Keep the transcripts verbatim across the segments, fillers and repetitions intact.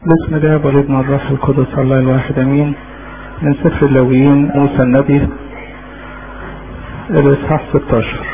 بسم الله والابن والروح القدس الله الواحد امين. من سفر اللاويين موسى النبي الاصحاح ستة عشر.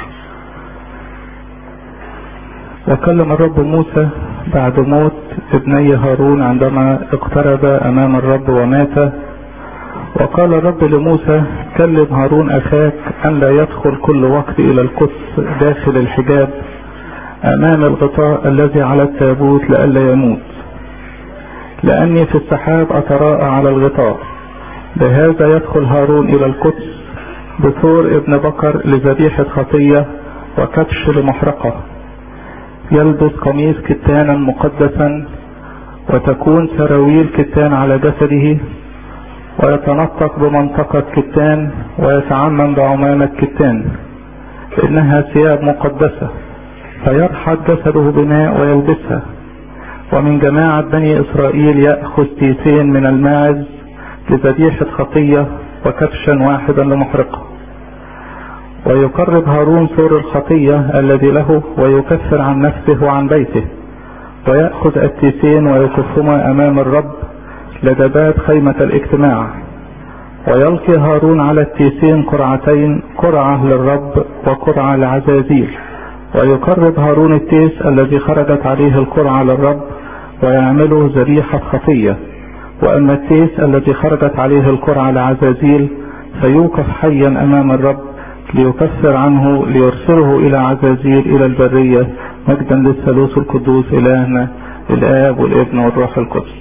وكلم الرب موسى بعد موت ابني هارون عندما اقترب امام الرب ومات. وقال الرب لموسى: كلم هارون اخاك ان لا يدخل كل وقت الى القدس داخل الحجاب امام الغطاء الذي على التابوت لئلا يموت، لأني في السحاب أتراءى على الغطاء. بهذا يدخل هارون إلى القدس بثور ابن بكر لذبيحة خطية وكبش لمحرقة، يلبس قميص كتانا مقدسا وتكون سراويل كتان على جسده، ويتنطق بمنطقة كتان ويتعمم بعمامة كتان، إنها ثياب مقدسة، فيرحض جسده بماء ويلبسها. ومن جماعة بني إسرائيل يأخذ تيسين من الماعز لذبيحة خطية وكبشا واحدا لمحرقة. ويقرب هارون ثور الخطية الذي له ويكفر عن نفسه وعن بيته، ويأخذ التيسين ويكفهما أمام الرب لدى باب خيمة الاجتماع. ويلقي هارون على التيسين قرعتين، قرعة للرب وقرعة لعزازيل. ويقرب هارون التيس الذي خرجت عليه القرعة للرب ويعمله ذبيحة خطية، وأما التيس الذي خرجت عليه القرعة لعزازيل فيوقف حيا أمام الرب ليكفر عنه ليرسله إلى عزازيل إلى البرية، مجدا للثالوث القدوس إلهنا الآب والابن والروح القدس.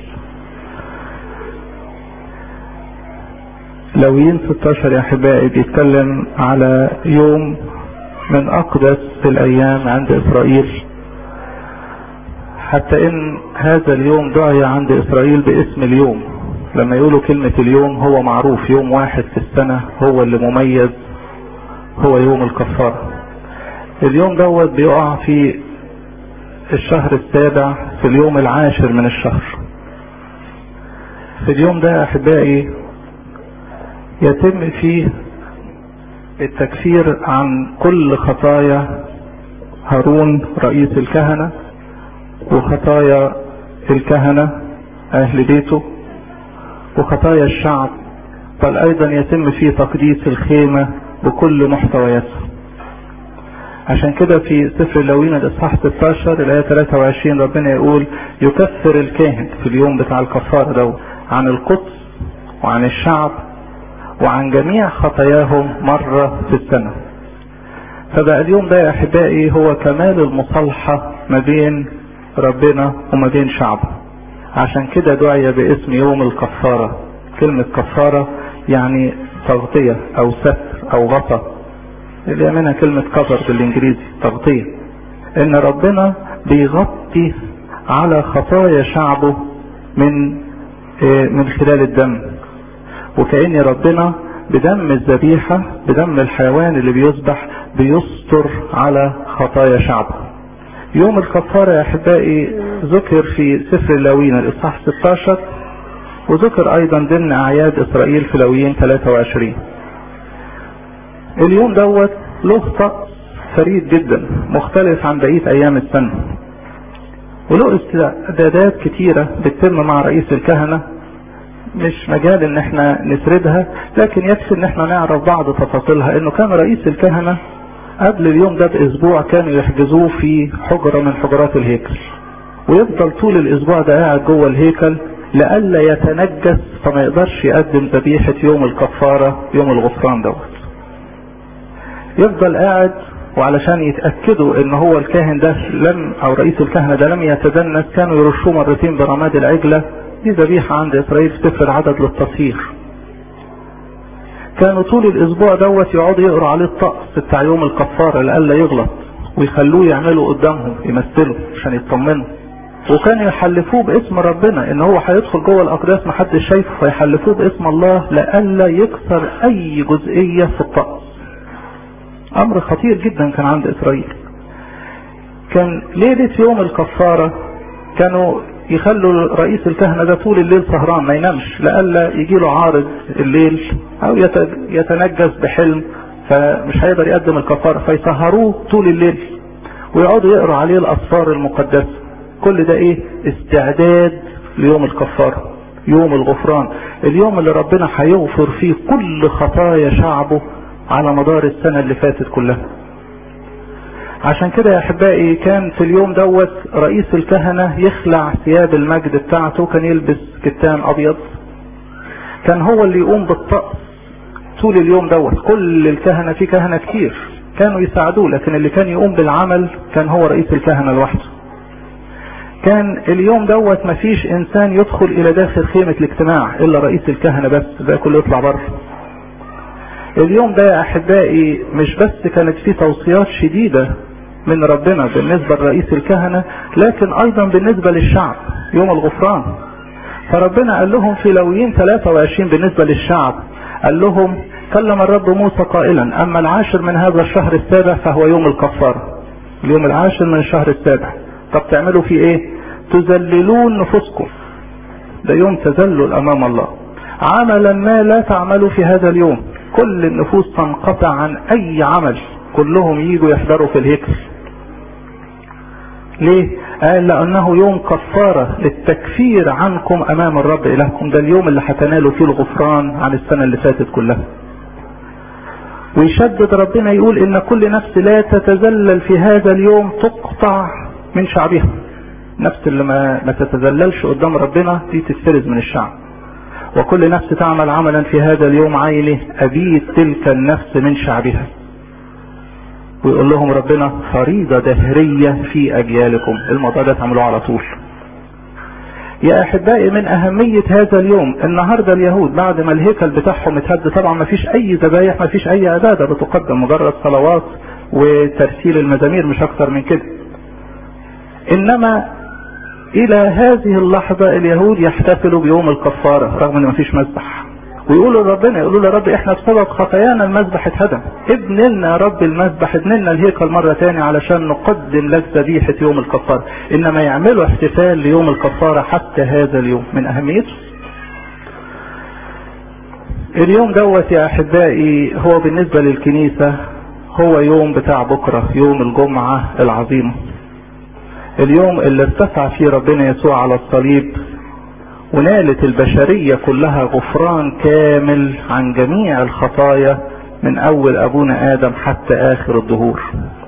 لاويين ستة عشر يا أحبائي بيتكلم على يوم من أقدس الأيام عند إسرائيل، حتى إن هذا اليوم دعي عند إسرائيل باسم اليوم. لما يقولوا كلمة اليوم هو معروف يوم واحد في السنة هو اللي مميز، هو يوم الكفارة. اليوم دوت بيقع في الشهر السابع في اليوم العاشر من الشهر. في اليوم ده أحبائي يتم فيه التكفير عن كل خطايا هارون رئيس الكهنة وخطايا الكهنة أهل بيته وخطايا الشعب، بل أيضا يتم فيه تقديس الخيمة بكل محتوياتها. عشان كده في سفر اللاويين الإصحاح ستة عشر الآية ثلاثة وعشرين ربنا يقول: يكفر الكاهن في اليوم بتاع الكفارة ده عن القدس وعن الشعب وعن جميع خطاياهم مرة في السنة. فبقى اليوم ده يا أحبائي هو كمال المصالحة ما بين ربنا وما بين شعبه. عشان كده دعي باسم يوم الكفارة. كلمة كفارة يعني تغطية أو ستر أو غطى، اللي منها كلمة كفر بالإنجليزي تغطية، إن ربنا بيغطي على خطايا شعبه من من خلال الدم. وكأن ربنا بدم الذبيحة بدم الحيوان اللي بيذبح بيستر على خطايا شعبه. يوم الكفارة يا أحبائي ذكر في سفر اللاويين الإصحاح ستة عشر، وذكر أيضا ضمن أعياد إسرائيل في لاويين ثلاثة وعشرين. اليوم دوت له طقس فريد جدا مختلف عن بقية أيام السنة، وله استعدادات كتيرة بتتم مع رئيس الكهنة. مش مجال ان احنا نسردها، لكن يكفي ان احنا نعرف بعض تفاصيلها. انه كان رئيس الكهنة قبل اليوم ده باسبوع كانوا يحجزوه في حجرة من حجرات الهيكل، ويفضل طول الاسبوع ده قاعد جوه الهيكل لئلا يتنجس، فما يقدرش يقدم ذبيحة يوم الكفارة يوم الغفران دوت. يفضل قاعد، وعلشان يتأكدوا ان هو الكاهن ده لم او رئيس الكهنة ده لم يتدنس كانوا يرشوه مرتين برماد العجلة. دي ذبيحة عند إسرائيل في سفر العدد للتطهير. كانوا طول الأسبوع دوت يقعدوا يقروا عليه الطقس بتاع يوم الكفارة لئلا يغلط، ويخلوه يعملوا قدامهم يمثلوا عشان يطمنوا. وكانوا يحلفوه باسم ربنا إن هو هيدخل جوه الأقداس محدش شايفه، فيحلفوه باسم الله لئلا يكسر أي جزئية في الطقس. أمر خطير جدا كان عند إسرائيل. كان ليلة يوم الكفارة كانوا يخلوا رئيس الكهنة ده طول الليل سهران ما ينامش لئلا يجي له عارض الليل او يتنجس بحلم فمش هيقدر يقدم الكفارة، فيسهروه طول الليل ويقعدوا يقروا عليه الأسفار المقدسة. كل ده ايه؟ استعداد ليوم الكفارة، يوم الغفران، اليوم اللي ربنا هيغفر فيه كل خطايا شعبه على مدار السنة اللي فاتت كلها. عشان كده يا احبائي كان في اليوم دوت رئيس الكهنة يخلع ثياب المجد بتاعته، كان يلبس كتان ابيض، كان هو اللي يقوم بالطقس طول اليوم دوت. كل الكهنة، في كهنة كتير كانوا يساعدوه، لكن اللي كان يقوم بالعمل كان هو رئيس الكهنة لوحده. كان اليوم دوت مفيش انسان يدخل الى داخل خيمة الاجتماع الا رئيس الكهنة بس، ده كله يطلع بره. اليوم ده يا احبائي مش بس كانت فيه توصيات شديدة من ربنا بالنسبة لرئيس الكهنة، لكن ايضا بالنسبة للشعب يوم الغفران. فربنا قال لهم في لويين ثلاثة وعشرين بالنسبة للشعب، قال لهم كلم الرب موسى قائلا اما العاشر من هذا الشهر السابع فهو يوم الكفارة. اليوم العاشر من الشهر السابع، طب تعملوا فيه ايه؟ تذللون نفوسكم، ده يوم تذلل امام الله. عملا ما لا تعملوا في هذا اليوم، كل النفوس تنقطع عن اي عمل، كلهم ييجوا يحضروا في الهيكل. ليه؟ قال لانه يوم كفارة للتكفير عنكم امام الرب الهكم، ده اليوم اللي هتنالوا فيه الغفران عن السنة اللي فاتت كلها. ويشدد ربنا يقول ان كل نفس لا تتذلل في هذا اليوم تقطع من شعبها. نفس اللي ما, ما تتذللش قدام ربنا دي تتفرز من الشعب. وكل نفس تعمل عملا في هذا اليوم عينه أبيد تلك النفس من شعبها. ويقول لهم ربنا فريضة دهرية في أجيالكم، الموضوع ده تعملوه على طول. يا أحبائي من أهمية هذا اليوم، النهاردة اليهود بعد ما الهيكل بتاعهم اتهد، طبعا ما فيش أي ذبايح، ما فيش أي عبادة بتقدم، مجرد صلوات وترسيل المزامير مش أكثر من كده. إنما إلى هذه اللحظة اليهود يحتفلوا بيوم الكفارة رغم إن ما فيش مذبح، ويقولوا لربنا، يقولوا له رب احنا بسبب خطايانا المذبح اتهدم، ابن لنا يا رب المذبح، ابن لنا الهيكل مرة تاني علشان نقدم لك ذبيحة يوم الكفارة. انما يعملوا احتفال ليوم الكفارة حتى هذا اليوم من اهميته. اليوم دوت يا احبائي هو بالنسبة للكنيسة هو يوم بتاع بكرة، يوم الجمعة العظيمة، اليوم اللي ارتفع فيه ربنا يسوع على الصليب ونالت البشرية كلها غفران كامل عن جميع الخطايا من اول ابونا ادم حتى اخر الدهور.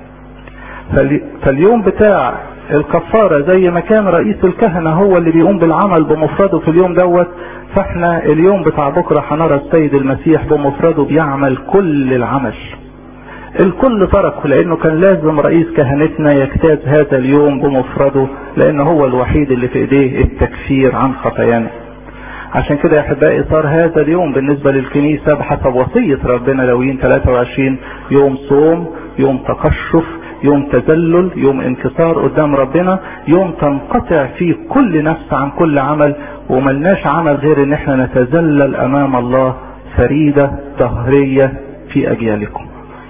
فاليوم بتاع الكفارة زي ما كان رئيس الكهنة هو اللي بيقوم بالعمل بمفرده في اليوم دوت، فاحنا اليوم بتاع بكرة هنرى السيد المسيح بمفرده بيعمل كل العمل. الكل تركه لانه كان لازم رئيس كهنتنا يجتاز هذا اليوم بمفرده، لانه هو الوحيد اللي في ايديه التكفير عن خطايانا. عشان كده يا احبائي صار هذا اليوم بالنسبة للكنيسة بحسب وصية ربنا لويين ثلاثة وعشرين يوم صوم، يوم تقشف، يوم تذلل، يوم انكسار قدام ربنا، يوم تنقطع فيه كل نفس عن كل عمل، وملناش عمل غير ان احنا نتذلل امام الله فريدة دهرية في اجيالكم.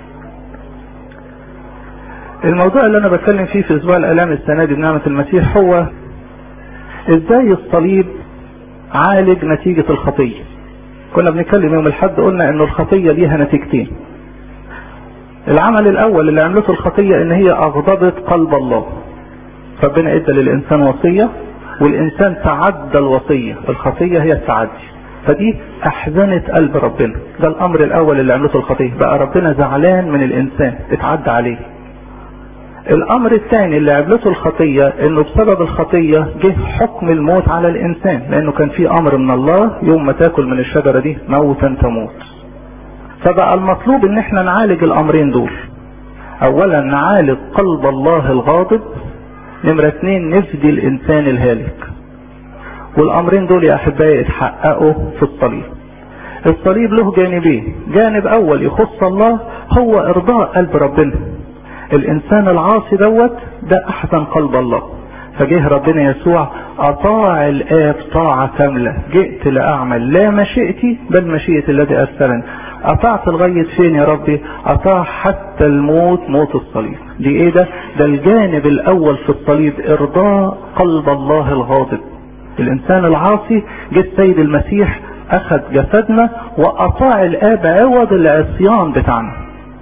الموضوع اللي انا بتكلم فيه في اسبوع الالام السنة دي بنعمة المسيح هو ازاي الصليب عالج نتيجة الخطية. كنا بنتكلم يوم الحد قلنا ان الخطية ليها نتيجتين. العمل الاول اللي عملته الخطية ان هي اغضبت قلب الله، ربنا ادى للانسان وصية والانسان تعدى الوصية، الخطية هي التعدي، فدي احزنت قلب ربنا. ده الامر الاول اللي عملته الخطية، بقى ربنا زعلان من الانسان اتعدى عليه. الامر الثاني اللي عملته الخطية انه بسبب الخطية جه حكم الموت على الانسان، لانه كان في امر من الله يوم ما تاكل من الشجرة دي موتا تموت. فبقى المطلوب ان احنا نعالج الامرين دول. اولا نعالج قلب الله الغاضب، نمرة اثنين نفدي الانسان الهالك. والامرين دول يا احبائي اتحققوا في الصليب. الصليب له جانبين، جانب اول يخص الله هو ارضاء قلب ربنا. الانسان العاصي دوت ده احزن قلب الله، فجه ربنا يسوع اطاع الاب طاعة كاملة، جئت لاعمل لا مشيئتي بل مشيئة الذي ارسلني. اطعت لغاية فين يا ربي؟ اطاع حتى الموت، موت الصليب. دي ايه ده؟ ده الجانب الاول في الصليب، ارضاء قلب الله الغاضب. الانسان العاصي جه السيد المسيح اخذ جسدنا واطاع الاب عوض العصيان بتاعنا.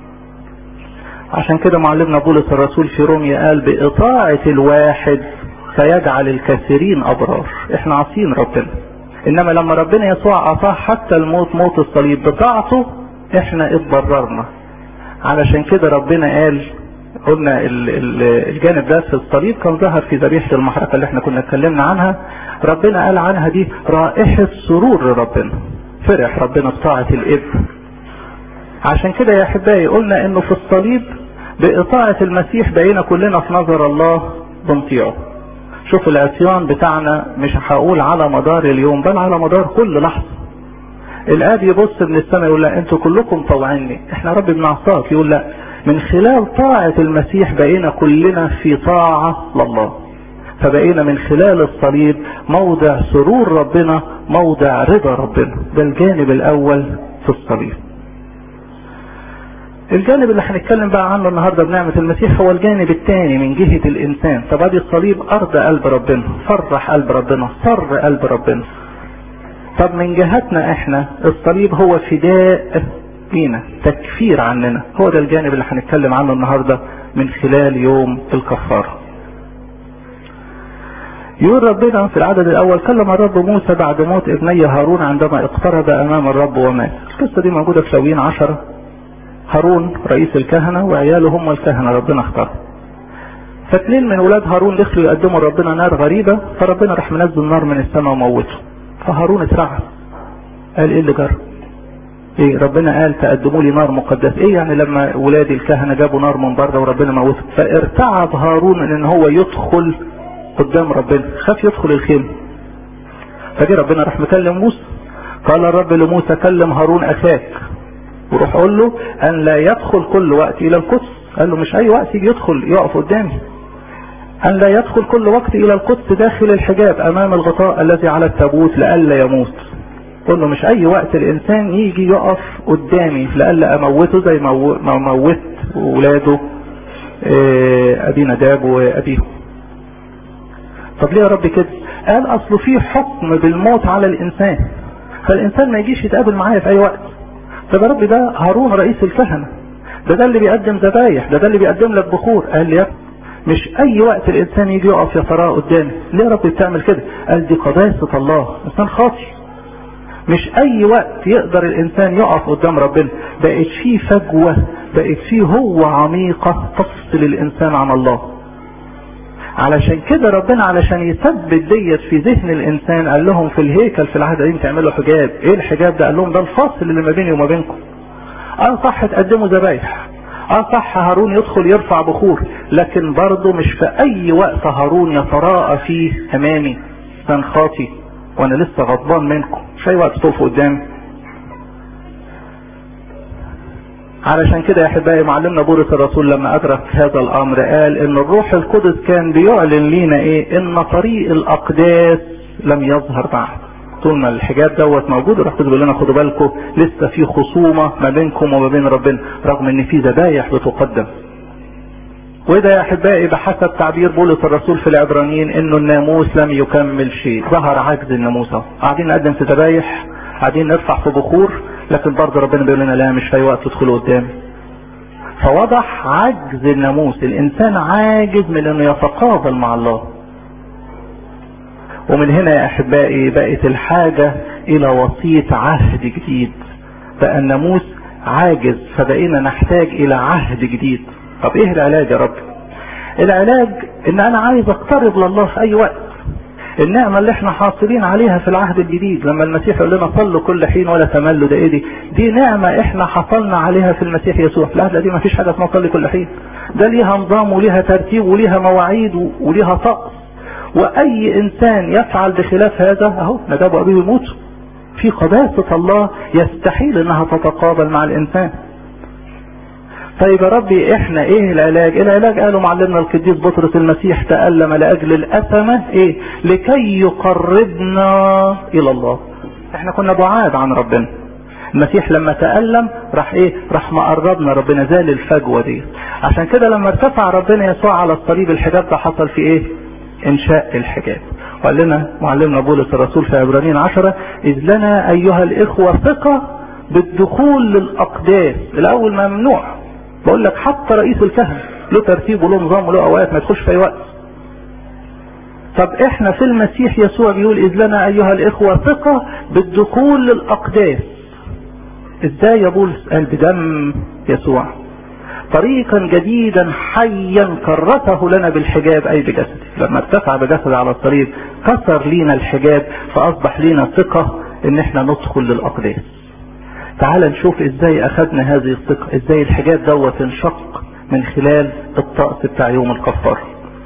عشان كده معلمنا بولس الرسول في روميا قال باطاعة الواحد فيجعل الكثيرين أبرار. احنا عاصين ربنا، انما لما ربنا يسوع اطاع حتى الموت، موت الصليب بطاعته، احنا اتبررنا. علشان كده ربنا قال، قلنا الجانب ده في الصليب كان ظهر في ذبيحة المحرقة اللي احنا كنا اتكلمنا عنها. ربنا قال عنها دي رائحة سرور ربنا، فرح ربنا بطاعة الابن. عشان كده يا احبائي قلنا انه في الصليب بإطاعة المسيح بقينا كلنا في نظر الله بنطيعه. شوف العصيان بتاعنا مش هقول على مدار اليوم، بل على مدار كل لحظة. الآب يبص من السماء يقول لا انتوا كلكم طوعيني، احنا رب بنعصاك. يقول لا، من خلال طاعة المسيح بقينا كلنا في طاعة لله، فبقينا من خلال الصليب موضع سرور ربنا، موضع رضا ربنا. ده الجانب الأول في الصليب. الجانب اللي هنتكلم بقى عنه النهارده بنعمة المسيح هو الجانب الثاني من جهة الإنسان. طب ادي الصليب أرض قلب ربنا، فرح قلب ربنا، سر قلب ربنا. طب من جهتنا احنا الصليب هو فداء لينا، تكفير عننا. هو ده الجانب اللي هنتكلم عنه النهارده من خلال يوم الكفارة. يقول ربنا في العدد الأول: كلم الرب موسى بعد موت ابني هارون عندما اقترب أمام الرب ومات. القصة دي موجودة في لاويين عشرة. هارون رئيس الكهنة وعياله هم الكهنة ربنا اختار. فاثنين من ولاد هارون دخلوا يقدموا ربنا نار غريبة، فربنا راح منزل نار من السماء وموته. فهارون اترعب، قال ايه اللي جرى؟ ايه ربنا قال تقدموا لي نار مقدس، ايه يعني لما ولاد الكهنة جابوا نار من بره وربنا موته؟ فارتعب هارون ان هو يدخل قدام ربنا، خاف يدخل الخيمة. فجي ربنا راح مكلم موسى، قال الرب لموسى: كلم هارون اخاك وروح قول له ان لا يدخل كل وقت الى القدس. قال له مش اي وقت يجي يدخل يقف قدامي، ان لا يدخل كل وقت الى القدس داخل الحجاب امام الغطاء الذي على التابوت لئلا يموت. قل له مش اي وقت الانسان يجي يقف قدامي لئلا اموته زي ما موت ولاده ابي نداب وابيهم. طب ليه يا رب كده؟ قال اصله في حكم بالموت على الانسان، فالانسان ما يجيش يتقابل معايا في اي وقت. طب يا رب ده هارون رئيس الكهنة، ده ده اللي بيقدم ذبايح، ده ده اللي بيقدم لك بخور. قال لي مش اي وقت الانسان يجي يقف يا تراه قدامي. ليه يا رب بتعمل كده؟ قال دي قداسة الله، انسان خاطي، مش اي وقت يقدر الانسان يقف قدام ربنا. بقت فيه فجوة، بقت فيه هو عميقة تفصل الانسان عن الله. علشان كده ربنا علشان يثبت ديت في ذهن الانسان قال لهم في الهيكل في العهد القديم تعملوا حجاب. ايه الحجاب ده؟ قال لهم ده الفاصل اللي ما بيني وما بينكم. اه صح تقدموا ذبايح، اه صح هارون يدخل يرفع بخور، لكن برضه مش في اي وقت هارون يتراءى فيه امامي انسان خاطي وانا لسه غضبان منكم، مش اي وقت تقفوا قدامي. علشان كده يا احبائي معلمنا بولس الرسول لما ادرك هذا الامر قال ان الروح القدس كان بيعلن لينا ايه؟ ان طريق الاقداس لم يظهر بعد. طول ما الحجاب دوت موجود الروح القدس بيقول لنا خدوا بالكم لسه في خصومه ما بينكم وما بين ربنا، رغم ان في ذبايح بتقدم. وده يا احبائي بحسب تعبير بولس الرسول في العبرانيين انه الناموس لم يكمل شيء، ظهر عجز الناموس. اهو قاعدين نقدم في ذبايح، قاعدين نرفع في بخور، لكن برضه ربنا بيقول لنا لا مش في وقت تدخلوا قدامي. فوضح عجز الناموس، الانسان عاجز من انه يتقابل مع الله. ومن هنا يا احبائي بقت الحاجة الى وسيط عهد جديد. بقى الناموس عاجز فبقينا نحتاج الى عهد جديد. طب ايه العلاج يا رب؟ العلاج ان انا عايز اقترب لله في اي وقت. النعمة اللي احنا حاصلين عليها في العهد الجديد لما المسيح يقول لنا صلوا كل حين ولا تملوا، ده ايه دي؟ دي نعمة احنا حصلنا عليها في المسيح يسوع. في العهد القديم ما فيش حاجة اسمها صلي كل حين، ده ليها نظام وليها ترتيب وليها مواعيد وليها طقس، واي انسان يفعل بخلاف هذا اهو نداب وابيه يموت. في قداسة الله يستحيل انها تتقابل مع الانسان. طيب يا ربي احنا ايه العلاج؟ العلاج قالوا معلمنا القديس بطرس المسيح تألم لاجل الأثمة ايه؟ لكي يقربنا الى الله. احنا كنا بعاد عن ربنا، المسيح لما تألم راح ايه؟ راح مقربنا ربنا، زال الفجوة دي. عشان كده لما ارتفع ربنا يسوع على الصليب الحجاب ده حصل في ايه؟ انشاء الحجاب. وقال لنا معلمنا بولس الرسول في عبرانيين عشرة: اذ لنا ايها الاخوة ثقة بالدخول للاقداس. الاول ممنوع، بقول لك حتى رئيس الكهنة له ترتيب وله نظام وله اوقات ما يدخلش في اي وقت. طب احنا في المسيح يسوع بيقول اذ لنا ايها الاخوة ثقة بالدخول للاقداس. ازاي يا بولس؟ قال بدم يسوع طريقا جديدا حيا كرسه لنا بالحجاب اي بجسده. لما ارتفع بجسد على الصليب كسر لينا الحجاب، فاصبح لينا ثقة ان احنا ندخل للاقداس. تعال نشوف ازاي اخذنا هذه الثقة، ازاي الحجاب دوت انشق من خلال الطقس بتاع يوم الكفارة.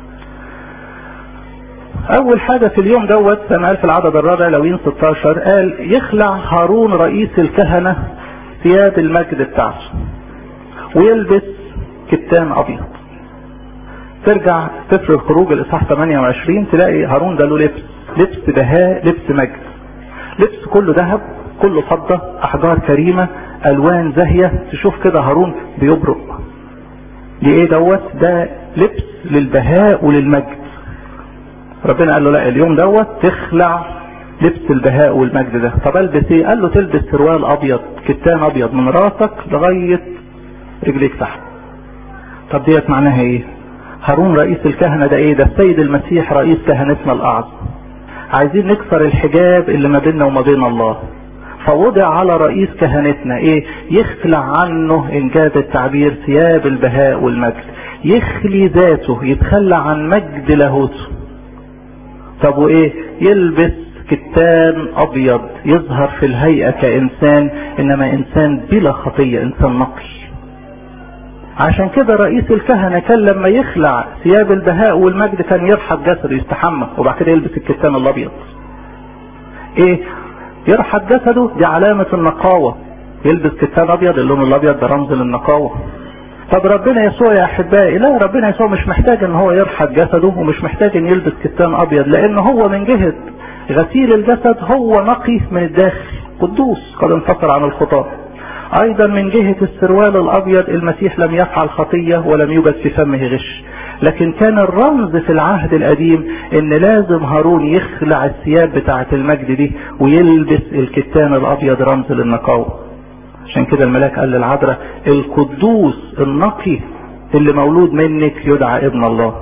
اول حاجة في اليوم دوت زي ما قال في العدد الرابع لوين ستاشر، قال يخلع هارون رئيس الكهنة ثياب المجد بتاعته ويلبس كتان ابيض. ترجع سفر الخروج الاصحاح ثمانية وعشرين تلاقي هارون ده له لبس، لبس بهاء، لبس مجد، لبس كله ذهب، كله فضة، احجار كريمة، الوان زاهية. تشوف كده هارون بيبرق. ليه دوت؟ ده لبس للبهاء وللمجد. ربنا قال له لا اليوم دوت تخلع لبس البهاء والمجد ده. طب البس ايه؟ قال له تلبس سروال ابيض، كتان ابيض من راسك لغاية رجليك تحت. طب ديت معناها ايه؟ هارون رئيس الكهنة ده ايه؟ ده السيد المسيح رئيس كهنتنا الاعظم. عايزين نكسر الحجاب اللي ما بيننا وما بين الله، فوضع على رئيس كهنتنا ايه؟ يخلع عنه ان جاز التعبير ثياب البهاء والمجد، يخلي ذاته، يتخلى عن مجد لاهوته. طب وايه؟ يلبس كتان ابيض، يظهر في الهيئة كانسان، انما انسان بلا خطية، انسان نقي. عشان كده رئيس الكهنة كان لما يخلع ثياب البهاء والمجد كان يرحب جسده يستحمى وبعد كده يلبس الكتان الابيض. ايه؟ يرحب جسده، دي علامة النقاوة. يلبس كتان ابيض، اللون الابيض ده رمز للنقاوة. طب ربنا يسوع يا احبائي، لا ربنا يسوع مش محتاج ان هو يرحب جسده ومش محتاج ان يلبس كتان ابيض، لان هو من جهة غسيل الجسد هو نقي من الداخل، قدوس قد انفصل عن الخطاة. ايضا من جهة السروال الابيض المسيح لم يفعل خطية ولم يوجد في فمه غش، لكن كان الرمز في العهد القديم ان لازم هارون يخلع الثياب بتاعة المجد دي ويلبس الكتان الابيض رمز للنقاوة. عشان كده الملاك قال للعذراء القدوس النقي اللي مولود منك يدعى ابن الله.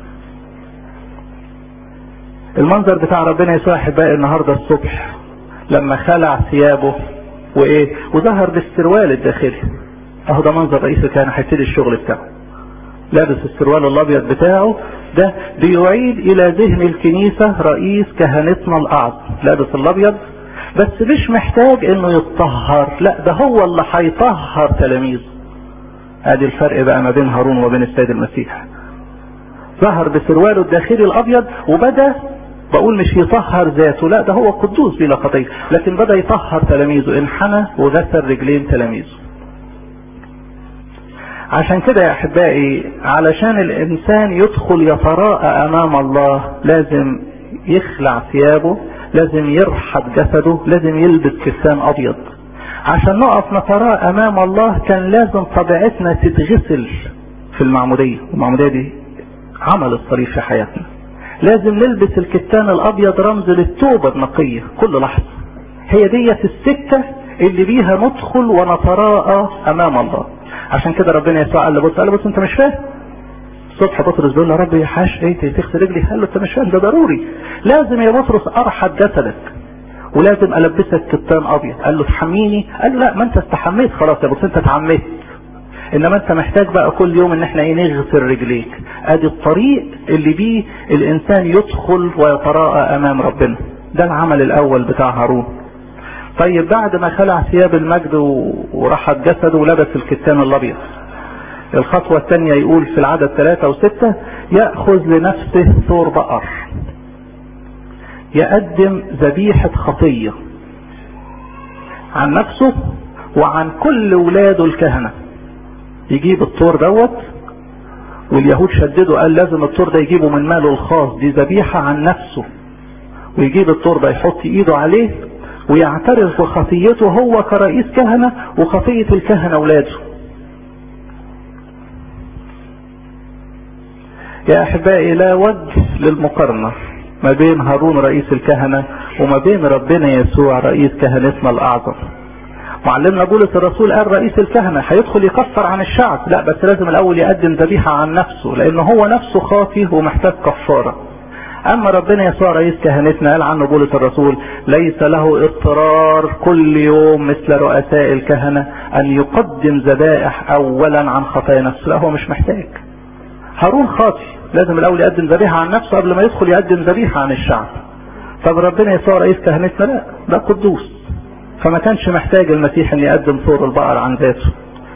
المنظر بتاع ربنا يسوع احبائي النهارده الصبح لما خلع ثيابه وايه وظهر بالسروال الداخلي، اهو ده منظر رئيس الكهنة هيبتدي الشغل بتاعه، لابس السروال الابيض بتاعه ده بيعيد الى ذهن الكنيسة رئيس كهنتنا الاعظم لابس الابيض، بس مش محتاج انه يتطهر، لا ده هو اللي هيطهر تلاميذه. ادي الفرق بقى ما بين هارون وبين السيد المسيح. ظهر بسرواله الداخلي الابيض وبدأ بقول مش يطهر ذاته، لا ده هو قدوس بلا خطية، لكن بدأ يطهر تلاميذه، انحنى وغسل رجلين تلاميذه. عشان كده يا احبائي علشان الانسان يدخل يتراءى امام الله لازم يخلع ثيابه، لازم يرحب جسده، لازم يلبس كتان ابيض. عشان نقف نتراءى امام الله كان لازم طبيعتنا تتغسل في المعمودية، والمعمودية دي عمل الصليب في حياتنا. لازم نلبس الكتان الابيض رمز للتوبة النقية كل لحظة. هي ديت السكة اللي بيها ندخل ونتراءى امام الله. عشان كده ربنا يسوع قال له بص قال له بص انت مش فاهم. الصبح بطرس بيقول له رب يا حاش ايه تغسل رجلي؟ قال له انت مش فاهم، ده ضروري. لازم يا بطرس ارحب جسدك ولازم البسك كتان ابيض. قال له تحميني؟ قال له لا ما انت استحميت خلاص يا بطرس، انت اتعميت، انما انت محتاج بقى كل يوم ان احنا ايه نغسل رجليك. ادي الطريق اللي بيه الانسان يدخل ويتراءى امام ربنا. ده العمل الاول بتاع هارون. طيب بعد ما خلع ثياب المجد ورحب جسده ولبس الكتان الابيض، الخطوة الثانية يقول في العدد ثلاثة وستة يأخذ لنفسه ثور بقر، يقدم ذبيحة خطية عن نفسه وعن كل ولاده الكهنة. يجيب الثور دوت، واليهود شددوا قال لازم الثور ده يجيبه من ماله الخاص، دي ذبيحة عن نفسه. ويجيب الثور ده يحط ايده عليه ويعترف بخطيته هو كرئيس كهنة وخطية الكهنة ولاده. يا احبائي لا وجه للمقارنة ما بين هارون رئيس الكهنة وما بين ربنا يسوع رئيس كهنتنا الاعظم. معلمنا بولس الرسول قال رئيس الكهنة هيدخل يكفر عن الشعب، لا بس لازم الاول يقدم ذبيحة عن نفسه، لانه هو نفسه خاطي ومحتاج كفارة. اما ربنا يسوع رئيس كهنتنا قال عنه بولس الرسول ليس له اضطرار كل يوم مثل رؤساء الكهنة ان يقدم ذبائح اولا عن خطايا نفسه. لا هو مش محتاج. هارون خاطي لازم الاول يقدم ذبيحة عن نفسه قبل ما يدخل يقدم ذبيحة عن الشعب. طب ربنا يسوع رئيس كهنتنا لا ده قدوس، فما كانش محتاج المسيح ان يقدم ثور البقر عن ذاته.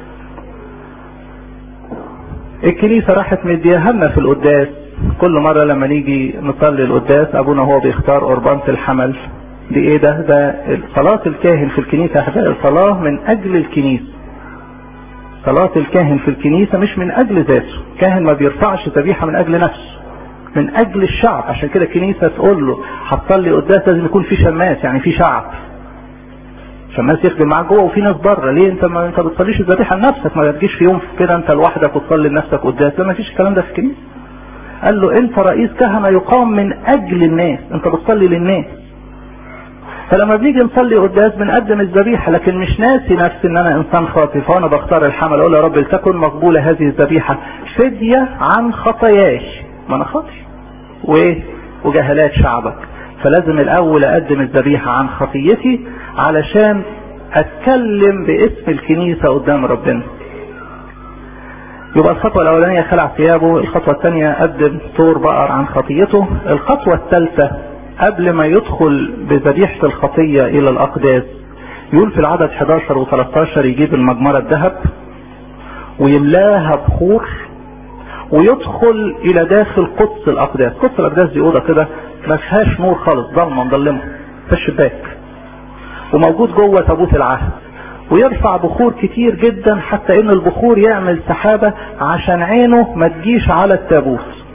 الكنيسة راحت مديهنا في القداس، كل مرة لما نيجي نصلي القداس ابونا هو بيختار قربانة الحمل. دي ايه ده؟ ده صلاة الكاهن في الكنيسة احبائي، صلاة من اجل الكنيسة. صلاة الكاهن في الكنيسة مش من اجل ذاته، كاهن ما بيرفعش ذبيحة من اجل نفسه، من اجل الشعب. عشان كده الكنيسة تقول له هتصلي قداس لازم يكون في شماس، يعني في شعب شماس يخدم معاك جوه وفي ناس بره. ليه انت ما انت بتصليش الذبيحة لنفسك؟ ما تجيش في يوم كده انت لوحدك وتصلي لنفسك قداس. لا ما فيش الكلام ده في الكنيسة. قال له انت رئيس كهنة يقام من اجل الناس، انت بتصلي للناس. فلما بنيجي نصلي قداس بنقدم الذبيحة، لكن مش ناسي نفسي ان انا انسان خاطئ، فانا بختار الحمل اقول يا رب لتكن مقبولة هذه الذبيحة فدية عن خطاياي، ما انا خاطئ وايه وجهلات شعبك. فلازم الاول اقدم الذبيحة عن خطيتي علشان اتكلم باسم الكنيسة قدام ربنا. يبقى الخطوة الاولانية خلع ثيابه، الخطوة الثانية قدم ثور بقر عن خطيته، الخطوة الثالثة قبل ما يدخل بذبيحة الخطية الى الاقداس يقول في العدد احداشر وثلاثتاشر يجيب المجمرة الذهب ويملاها بخور ويدخل الى داخل قدس الاقداس. قدس الاقداس دي اوضه كده ما فيهاش نور خالص، ضلمه مظلمه في الشباك، وموجود جوه تابوت العهد، ويرفع بخور كتير جدا حتى ان البخور يعمل سحابه عشان عينه ما تجيش على التابوت.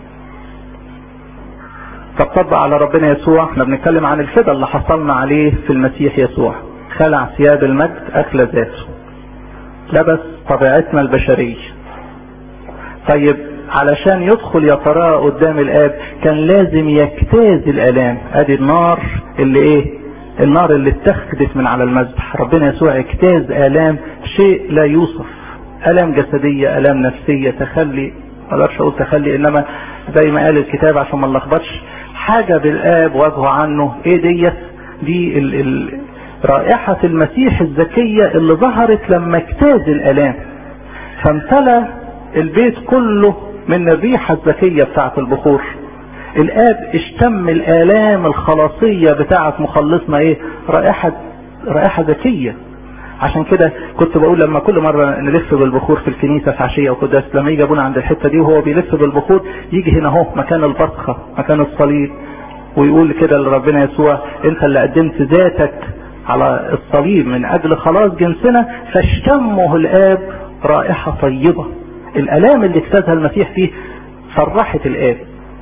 فطبق على ربنا يسوع، احنا بنتكلم عن الفدا اللي حصلنا عليه في المسيح يسوع. خلع ثياب المجد اكل ذاته، لبس طبيعتنا البشريه. طيب علشان يدخل يتراءى قدام الاب كان لازم يجتاز الالام. ادي النار اللي ايه؟ النار اللي اتخذت من على المذبح. ربنا يسوع اجتاز الام شيء لا يوصف، الام جسديه، الام نفسيه، تخلي، ما اقدرش اقول تخلي، انما زي ما قال الكتاب عشان ما نلخبطش، حاجه بالاب وجهه عنه. ايه ديت؟ دي ال ال رائحه المسيح الزكيه اللي ظهرت لما اجتاز الالام، فامتلأ البيت كله من الريحة الزكية بتاعة البخور. الآب اشتم الآلام الخلاصية بتاعة مخلصنا ايه؟ رائحة رائحة زكية. عشان كده كنت بقول لما كل مرة نلف بالبخور في الكنيسة في عشية وقداس، لما يجي ابونا عند الحتة دي وهو بيلف بالبخور يجي هنا اهو مكان البطخة مكان الصليب، ويقول كده لربنا يسوع انت اللي قدمت ذاتك على الصليب من اجل خلاص جنسنا، فاشتمه الآب رائحة طيبة. الالام اللي اجتازها المسيح فيه فرحت الاب.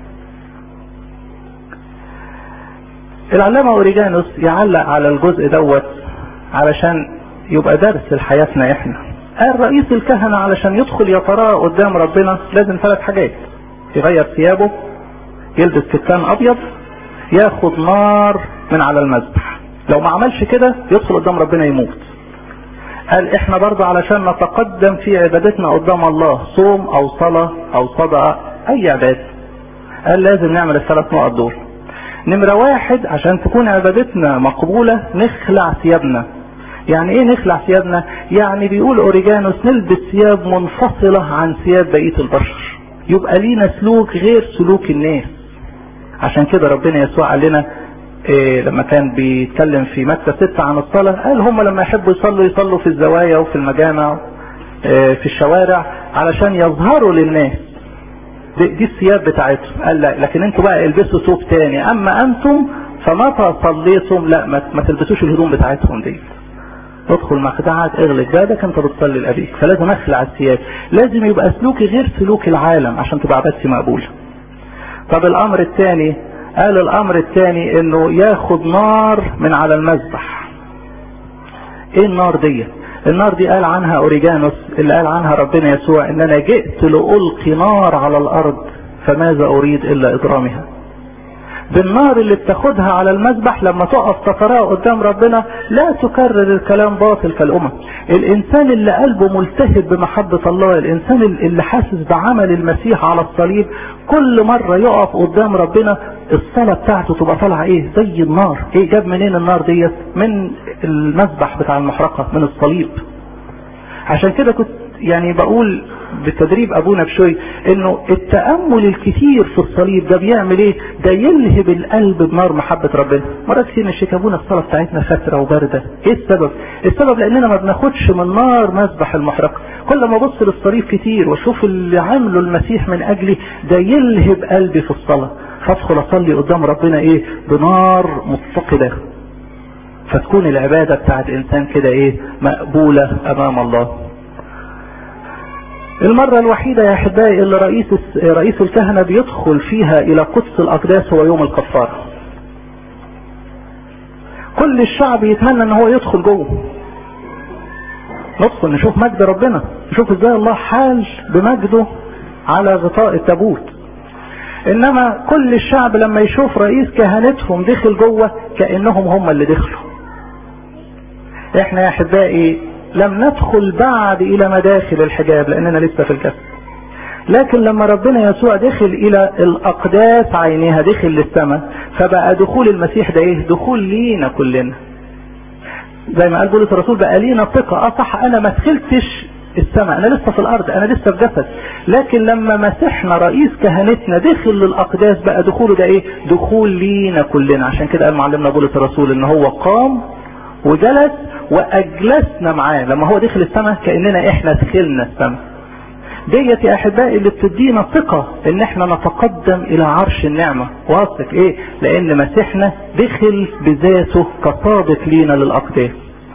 العلامة اوريجانوس يعلق على الجزء دوت علشان يبقى درس لحياتنا احنا. قال رئيس الكهنة علشان يدخل يتراءى قدام ربنا لازم ثلاث حاجات: يغير ثيابه، يلبس كتان ابيض، ياخد نار من على المذبح. لو ما عملش كده يدخل قدام ربنا يموت. قال احنا برضه علشان نتقدم في عبادتنا قدام الله، صوم او صلاة او صدقة اي عبادة، قال لازم نعمل الثلاث نقط دول. نمرة واحد عشان تكون عبادتنا مقبولة نخلع ثيابنا. يعني ايه نخلع ثيابنا؟ يعني بيقول اوريجانوس نلبس ثياب منفصلة عن ثياب بقية البشر، يبقى لينا سلوك غير سلوك الناس. عشان كده ربنا يسوع قال لنا إيه لما كان بيتكلم في متى ستة عن الصلاة، قال هم لما يحبوا يصلوا يصلوا في الزوايا وفي المجامع إيه في الشوارع علشان يظهروا للناس، دي, دي الثياب بتاعتهم. قال لا، لكن انتوا بقى البسوا ثوب تاني، اما انتم فمتى صليتم لا ما, ما تلبسوش الهدوم بتاعتهم دي، ادخل مخدعك اغلق بابك انت بتصلي لابيك. فلازم اخلع الثياب، لازم يبقى سلوكي غير سلوك العالم عشان تبقى عبادتي مقبولة. طب الامر الثاني، قال الامر الثاني انه ياخد نار من على المذبح. ايه النار دي؟ النار دي قال عنها اوريجانوس اللي قال عنها ربنا يسوع ان انا جئت لألقي نار على الارض فماذا اريد الا اضرامها. بالنار اللي بتاخدها على المذبح لما تقف تتراءى قدام ربنا لا تكرر الكلام باطل كالأمم. الإنسان اللي قلبه ملتهب بمحبة الله، الإنسان اللي حاسس بعمل المسيح على الصليب، كل مرة يقف قدام ربنا الصلاة بتاعته تبقى طالعة ايه؟ زي النار. ايه جاب منين النار ديت؟ من المذبح بتاع المحرقة، من الصليب. عشان كده كنت يعني بقول بتدريب ابونا بشوي انه التأمل الكثير في الصليب ده بيعمل ايه؟ ده يلهب القلب بنار محبة ربنا. مرات كتير نشكبونا الصلاة بتاعتنا فترة وباردة. ايه السبب؟ السبب لاننا ما بناخدش من نار مذبح المحرقة. كل ما ابص للصليب كتير واشوف اللي عمله المسيح من اجلي، ده يلهب قلبي في الصلاة، فادخل اصلي قدام ربنا ايه؟ بنار متقدة. فتكون العبادة بتاعت انسان كده ايه؟ مقبولة امام الله. المرة الوحيدة يا احبائي اللي رئيس رئيس الكهنة بيدخل فيها الى قدس الاقداس هو يوم الكفارة. كل الشعب يتمنى ان هو يدخل جوه، ندخل نشوف مجد ربنا، نشوف ازاي الله حال بمجده على غطاء التابوت. انما كل الشعب لما يشوف رئيس كهنتهم دخل جوه كأنهم هم اللي دخلوا. احنا يا احبائي لم ندخل بعد الى مداخل الحجاب لاننا لسه في الجسد، لكن لما ربنا يسوع دخل الى الاقداس عينيها، دخل للسماء، فبقى دخول المسيح ده ايه؟ دخول لينا كلنا. زي ما قال بولس الرسول بقى لينا ثقة. اه صح، انا ما دخلتش السماء، انا لسه في الارض، انا لسه في جسد، لكن لما مسيحنا رئيس كهنتنا دخل للاقداس بقى دخوله ده ايه؟ دخول لينا كلنا. عشان كده قال معلمنا بولس الرسول ان هو قام وجلس واجلسنا معاه. لما هو دخل السماء كأننا احنا دخلنا السماء. ديت يا احبائي اللي بتدينا ثقة ان احنا نتقدم الى عرش النعمة. واثق ايه؟ لان مسيحنا دخل بذاته كصادق لينا للاقداس.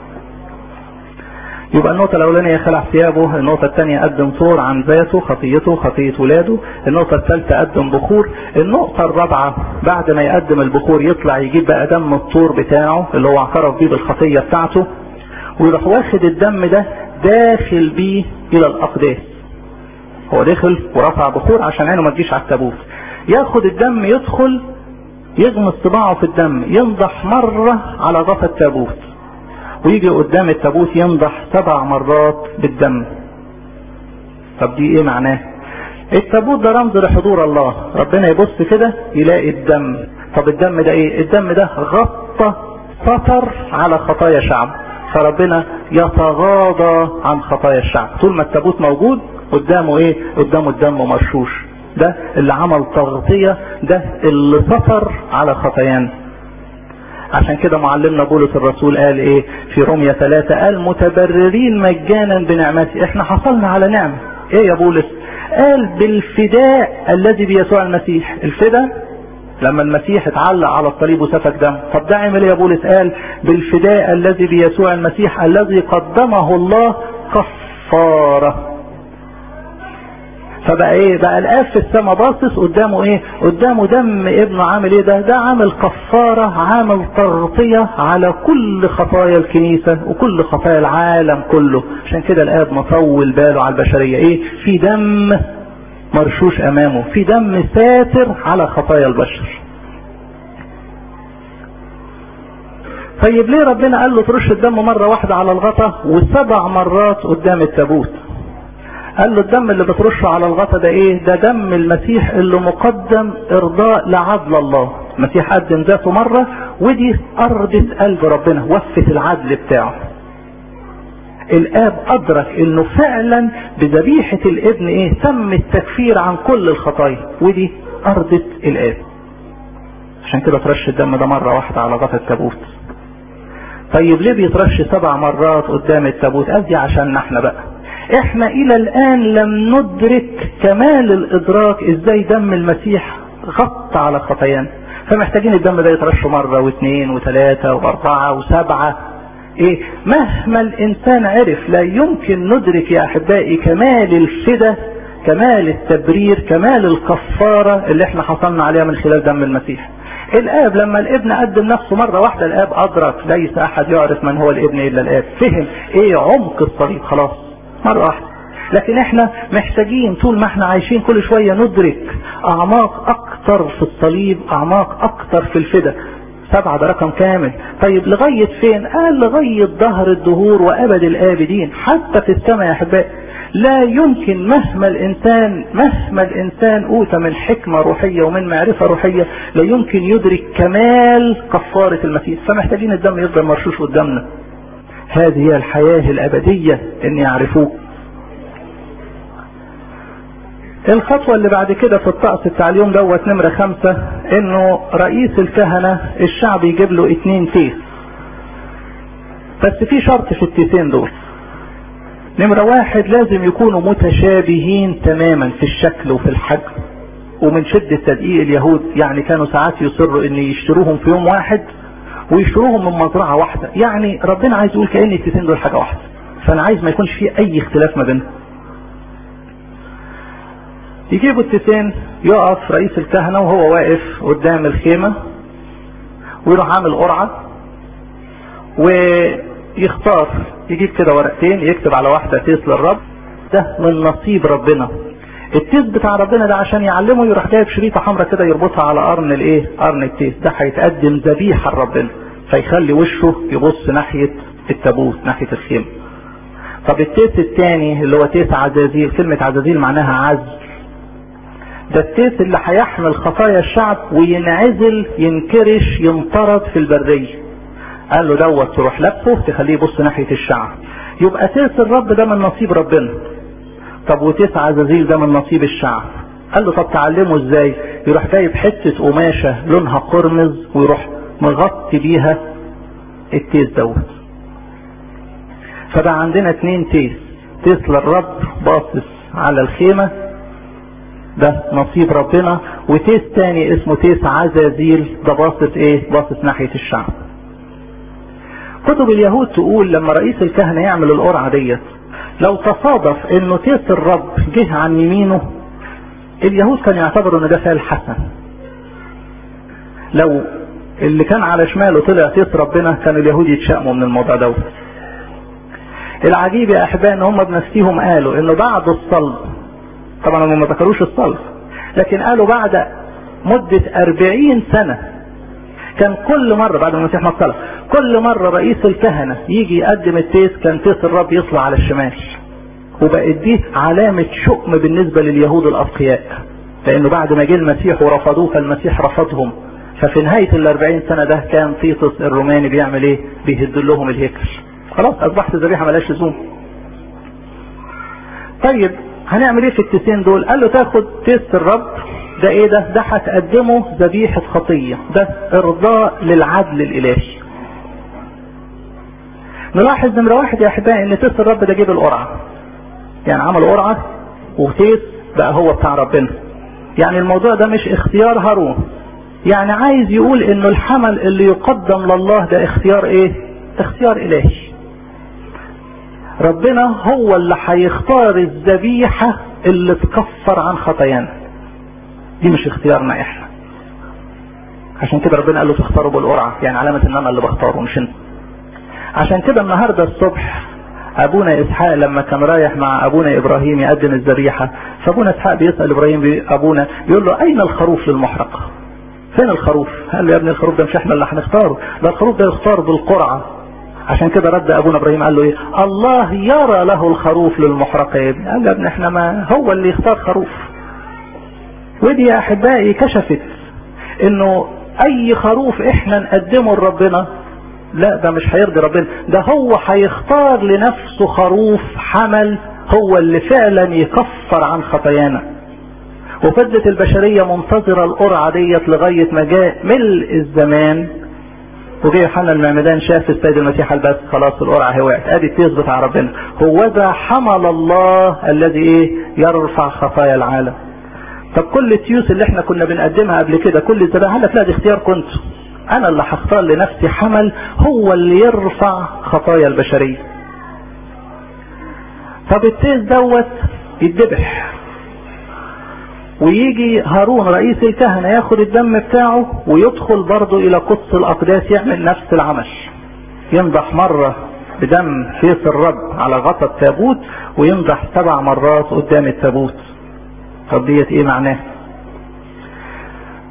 يبقى النقطة الاولانية خلع ثيابه، النقطة الثانية قدم طور عن ذاته، خطيته، خطية ولاده، النقطة الثالثة قدم بخور، النقطة الرابعة بعد ما يقدم البخور يطلع يجيب بقى دم الطور بتاعه اللي هو اعترف بيه بالخطية بتاعته، ويروح واخد الدم ده داخل بيه الى الاقداس. هو دخل ورفع بخور عشان عينه ما تجيش على التابوت، ياخد الدم يدخل يغمس صباعه في الدم، ينضح مرة على غطا التابوت، ويجي قدام التابوت ينضح سبع مرات بالدم. طب دي ايه معناه؟ التابوت ده رمز لحضور الله، ربنا يبص كده يلاقي الدم. طب الدم ده ايه؟ الدم ده غطى سطر على خطايا شعب، فربنا يتغاضى عن خطايا الشعب. طول ما التابوت موجود قدامه ايه؟ قدامه الدم مرشوش. ده اللي عمل تغطية، ده اللي سطر على خطايانا. عشان كده معلمنا بولس الرسول قال ايه في رومية ثلاثة؟ قال متبررين مجانا بنعمته. احنا حصلنا على نعمة. ايه يا بولس؟ قال بالفداء الذي بيسوع المسيح. الفداء لما المسيح اتعلق على الصليب وسفك دم. طب ده عمل ايه يا بولس؟ قال بالفداء الذي بيسوع المسيح الذي قدمه الله كفارة. فبقى ايه؟ بقى الاب في السماء باصص قدامه ايه؟ قدامه دم ابنه. عامل ايه ده؟ ده عامل كفارة، عامل تغطية على كل خطايا الكنيسة وكل خطايا العالم كله. عشان كده الاب مطول باله على البشرية ايه؟ في دم مرشوش امامه، في دم ساتر على خطايا البشر. طيب ليه ربنا قال له ترش الدم مرة واحدة على الغطا وسبع مرات قدام التابوت؟ قال له الدم اللي بترشه على الغطا ده ايه؟ ده دم المسيح اللي مقدم ارضاء لعدل الله. المسيح قدم ذاته مرة، ودي ارضت قلب ربنا، وفت العدل بتاعه. الاب ادرك انه فعلا بذبيحة الابن ايه؟ تم التكفير عن كل الخطايا، ودي ارضت الاب. عشان كده ترش الدم ده مرة واحدة على غطا التابوت. طيب ليه بيترش سبع مرات قدام التابوت؟ ادي عشان احنا بقى احنا الى الان لم ندرك كمال الادراك ازاي دم المسيح غطى على خطايانا، فمحتاجين الدم ده يترش مرة واثنين وثلاثة واربعة وسبعة. ايه مهما الانسان عرف لا يمكن ندرك يا احبائي كمال الفدا، كمال التبرير، كمال الكفارة اللي احنا حصلنا عليها من خلال دم المسيح. الاب لما الابن قدم نفسه مرة واحدة الاب ادرك ليس احد يعرف من هو الابن الا الاب، فهم ايه عمق الطريق خلاص مرة واحدة. لكن احنا محتاجين طول ما احنا عايشين كل شوية ندرك اعماق اكتر اكتر في الصليب، اعماق اكتر في الفدا. سبعة ده رقم كامل. طيب لغاية فين؟ قال لغاية ظهر الدهور وابد الابدين، حتى في السماء يا احبائي. لا يمكن مهما الانسان مهما الانسان اوتى من حكمة روحية ومن معرفة روحية لا يمكن يدرك كمال كفارة المسيح. فمحتاجين الدم يفضل مرشوش قدامنا. هذه هي الحياة الابدية ان يعرفوه. الخطوة اللي بعد كده في الطقس بتاع اليوم دوت نمرة خمسة، انه رئيس الكهنة الشعب يجيب له اتنين تيس، بس في شرط في التيسين دول. نمرة واحد لازم يكونوا متشابهين تماما في الشكل وفي الحجم. ومن شدة تدقيق اليهود يعني كانوا ساعات يصروا ان يشتروهم في يوم واحد ويشتروهم من مزرعة واحدة. يعني ربنا عايز يقول كأن التيسين دول حاجة واحدة، فانا عايز ما يكونش فيه اي اختلاف ما بينهم. يجيبوا التيسين، يقف رئيس الكهنة وهو واقف قدام الخيمة ويروح عامل قرعة ويختار، يجيب كده ورقتين يكتب على واحدة تيس للرب، ده من نصيب ربنا. التيس بتاع ربنا ده عشان يعلمه يروح جايب شريطة حمراء كده يربطها على قرن الايه، قرن التيس ده هيتقدم ذبيحة لربنا، فيخلي وشه يبص ناحية التابوت ناحية الخيمة. طب التيس الثاني اللي هو تيس عزازيل، كلمة عزازيل معناها عزل، ده التيس اللي هيحمل خطايا الشعب وينعزل ينكرش ينطرد في البرية. قال له دوت تروح لابسه تخليه يبص ناحية الشعب. يبقى تيس الرب ده من نصيب ربنا. طب وتيس عزازيل ده من نصيب الشعب. قال له طب تعلمه ازاي؟ يروح جايب حتة قماشة لونها قرمز ويروح مغطي بيها التيس دوت. فبقى عندنا اتنين تيس، تيس للرب باصص على الخيمة ده نصيب ربنا، وتيس تاني اسمه تيس عزازيل ده باصص ايه؟ باصص ناحية الشعب. كتب اليهود تقول لما رئيس الكهنة يعمل القرعة ديت لو تصادف انه تيس الرب جه عن يمينه، اليهود كانوا يعتبروا ان ده فعل حسن. لو اللي كان على شماله طلع تيس ربنا كانوا اليهود يتشائموا من الموضوع دوت. العجيب يا احبائي ان هم بنفسهم قالوا انه بعد الصلب، طبعا هم ما ذكروش الصلب، لكن قالوا بعد مدة أربعين سنة كان كل مرة بعد ما المسيح ما اتصلب كل مرة رئيس الكهنة يجي يقدم التيس كان تيس الرب يطلع على الشمال. وبقت دي علامة شؤم بالنسبة لليهود الأتقياء، لأنه بعد ما جه المسيح ورفضوه فالمسيح رفضهم. ففي نهاية الأربعين سنة ده كان تيتوس الروماني بيعمل ايه؟ بيهد لهم الهيكل. خلاص أصبحت ذبيحة ملاش لزوم. طيب هنعمل ايه في التيسين دول؟ قال له تاخد تيس الرب ده ايه ده؟ ده هتقدمه ذبيحة خطية، ده ارضاء للعدل الالهي. نلاحظ نمرة واحد يا احبائي ان تيس الرب ده جيب القرعة، يعني عمل قرعة وتيس بقى هو بتاع ربنا. يعني الموضوع ده مش اختيار هارون، يعني عايز يقول انه الحمل اللي يقدم لله ده اختيار ايه؟ اختيار الهي. ربنا هو اللي هيختار الذبيحة اللي تكفر عن خطايانا، دي مش اختيارنا احنا. عشان كده ربنا قال له تختاروا بالقرعة، يعني علامة ان انا اللي بختاره مش انت. عشان كده النهاردة الصبح ابونا اسحاق لما كان رايح مع ابونا ابراهيم يقدم الذبيحة، فابونا اسحاق بيسأل ابراهيم ابونا بيقول له اين الخروف للمحرقة؟ فين الخروف؟ قال له يا ابني الخروف ده مش احنا اللي هنختاره، ده الخروف ده يختار بالقرعة. عشان كده رد ابونا ابراهيم قال له ايه؟ الله يرى له الخروف للمحرقة يا ابني. قال له يا ابني احنا ما هو اللي يختار خروف. ودي يا احبائي كشفت انه اي خروف احنا نقدمه لربنا لا ده مش هيرضي ربنا، ده هو هيختار لنفسه خروف حمل هو اللي فعلا يكفر عن خطايانا. وفضلت البشرية منتظرة القرعة ديت لغاية ما جاء ملء الزمان وجاء يوحنا المعمدان شاف السيد المسيح البس خلاص القرعة هي وقعت، ادي التيس بتاع ربنا، هو ذا حمل الله الذي ايه؟ يرفع خطايا العالم. طب كل التيوس اللي احنا كنا بنقدمها قبل كده كل الذبائح قال لك لا دي اختيار كنت انا اللي هختار لنفسي حمل هو اللي يرفع خطايا البشرية. طب التيس دوت يتذبح ويجي هارون رئيس الكهنة ياخد الدم بتاعه ويدخل برضه الى قدس الاقداس يعمل نفس العمل، ينضح مرة بدم تيس الرب على غطا التابوت وينضح سبع مرات قدام التابوت. طب ديت ايه معناه؟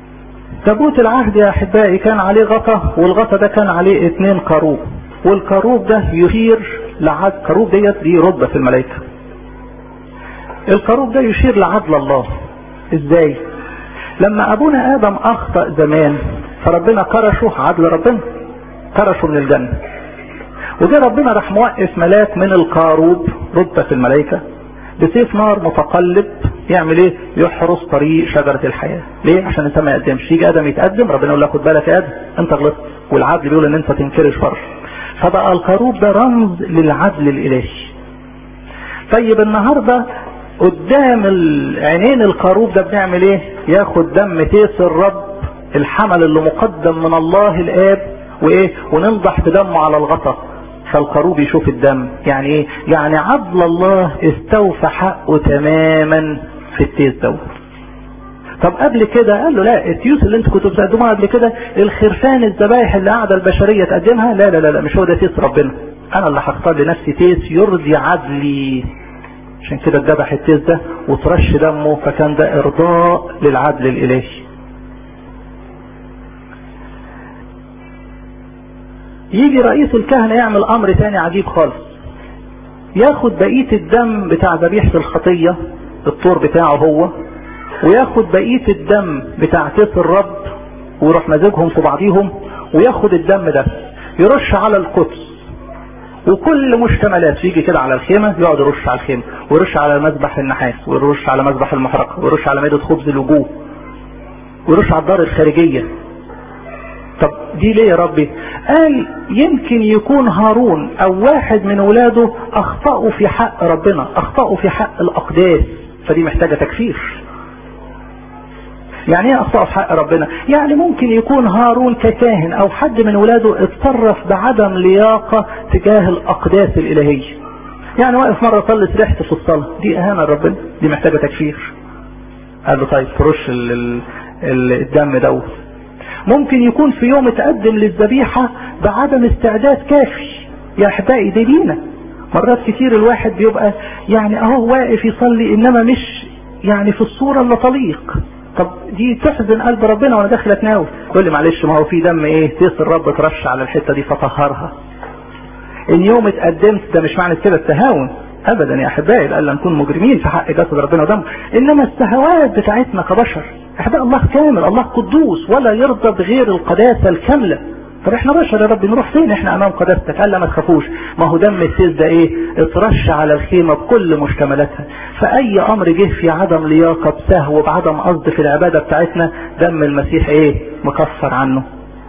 تابوت العهد يا احبائي كان عليه غطا، والغطا ده كان عليه اتنين كروب، والكروب ده يشير لعدل. كروب ديت دي رتبة في الملائكة. الكروب ده يشير لعدل الله. ازاي؟ لما ابونا ادم اخطأ زمان فربنا كرشه، عدل ربنا كرشه من الجنة، وجه ربنا راح موقف ملاك من الكروب رتبة في الملائكة بسيف نار متقلب يعمل ايه؟ يحرس طريق شجرة الحياة. ليه؟ عشان انت ما يقدمش. يجي ادم يتقدم ربنا يقول له خد بالك يا ادم انت غلطت، والعدل بيقول ان انت تنكرش فرش. فبقى الكروب ده رمز للعدل الالهي. طيب النهارده قدام عينين الكروب ده بنعمل ايه؟ ياخد دم تيس الرب الحمل اللي مقدم من الله الاب وايه؟ وننضح بدمه على الغطا، فالكروب يشوف الدم. يعني ايه؟ يعني عدل الله استوفى حقه تماما في التيس دوت. طب قبل كده قال له لا، التيوس اللي انتوا كنتوا بتقدموها قبل كده الخرفان الذبايح اللي قاعده البشريه تقدمها، لا لا لا لا مش هو ده تيس ربنا، انا اللي هختار لنفسي تيس يرضي عدلي. عشان كده اتذبح التيس ده وترش دمه، فكان ده ارضاء للعدل الالهي. يجي رئيس الكهنة يعمل امر تاني عجيب خالص، ياخد بقية الدم بتاع ذبيحة الخطية الطور بتاعه هو، وياخد بقية الدم بتاع تيس الرب ويروح مزجهم في بعضيهم، وياخد الدم ده يرش على القدس وكل مشتملات. يجي كده على الخيمة يقعد يرش على الخيمة، ويرش على مذبح النحاس، ويرش على مذبح المحرقة، ويرش على مائدة خبز الوجوه، ويرش على الدار الخارجية. طب دي ليه يا ربي؟ قال يمكن يكون هارون او واحد من اولاده اخطأوا في حق ربنا، اخطأوا في حق الاقداس، فدي محتاجة تكفير. يعني ايه اخطأوا في حق ربنا؟ يعني ممكن يكون هارون ككاهن او حد من اولاده اتصرف بعدم لياقة تجاه الاقداس الالهية. يعني واقف مرة صلي سرحت في الصلاة، دي اهانة لربنا، دي محتاجة تكفير. قال له طيب ترش الدم دوت. ممكن يكون في يوم اتقدم للذبيحة بعدم استعداد كافي. يا احبائي دي لينا مرات كتير الواحد بيبقى يعني اهو واقف يصلي انما مش يعني في الصورة اللي تليق. طب دي تحزن قلب ربنا وانا داخل اتناول. يقول لي معلش ما هو في دم ايه؟ تيس الرب ترش على الحتة دي فطهرها. ان يوم اتقدمت ده مش معنى كده التهاون ابدا يا احبائي، لألا نكون مجرمين في حق جسد ربنا ودمه، انما السهوات بتاعتنا كبشر. احبائي الله كامل، الله قدوس ولا يرضى بغير القداسة الكاملة. طب احنا بشر يا رب نروح فين احنا امام قداستك؟ قال لا ما تخافوش، ما هو دم التيس ده ايه؟ اترش على الخيمة بكل مشتملاتها. فاي امر جه في عدم لياقة بسهو بعدم قصد في العبادة بتاعتنا دم المسيح ايه؟ مكفر عنه.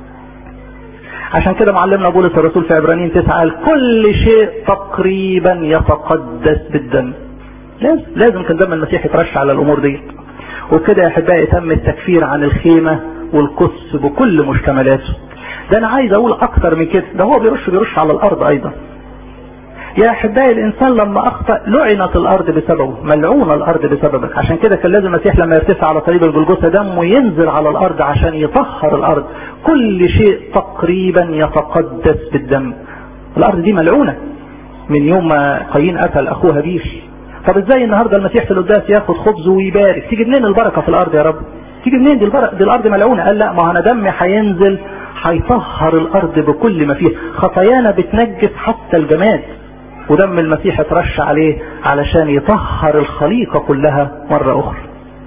عشان كده معلمنا بولس الرسول في عبرانيين تسعة قال كل شيء تقريبا يتقدس بالدم. لازم لازم كان دم المسيح يترش على الامور دي. وكده يا احبائي تم التكفير عن الخيمة والقدس بكل مشتملاته. ده انا عايز اقول اكتر من كده، ده هو بيرش بيرش على الارض ايضا. يا احبائي الانسان لما اخطأ لعنت الارض بسببه، ملعونة الارض بسببك. عشان كده كان لازم المسيح لما يرتفع على صليب الجلجثة دمه ينزل على الارض عشان يطهر الارض. كل شيء تقريبا يتقدس بالدم. الارض دي ملعونة من يوم ما قايين قتل اخوه هابيل. طب ازاي النهارده المسيح في القداس ياخد خبز ويبارك؟ تيجي منين البركة في الارض يا رب؟ تيجي منين دي البركة؟ دي الارض ملعونة. قال لا، ما انا دمي هينزل هيطهر الارض بكل ما فيها. خطايانا بتنجس حتى الجماد، ودم المسيح اترش عليه علشان يطهر الخليقة كلها مرة اخرى.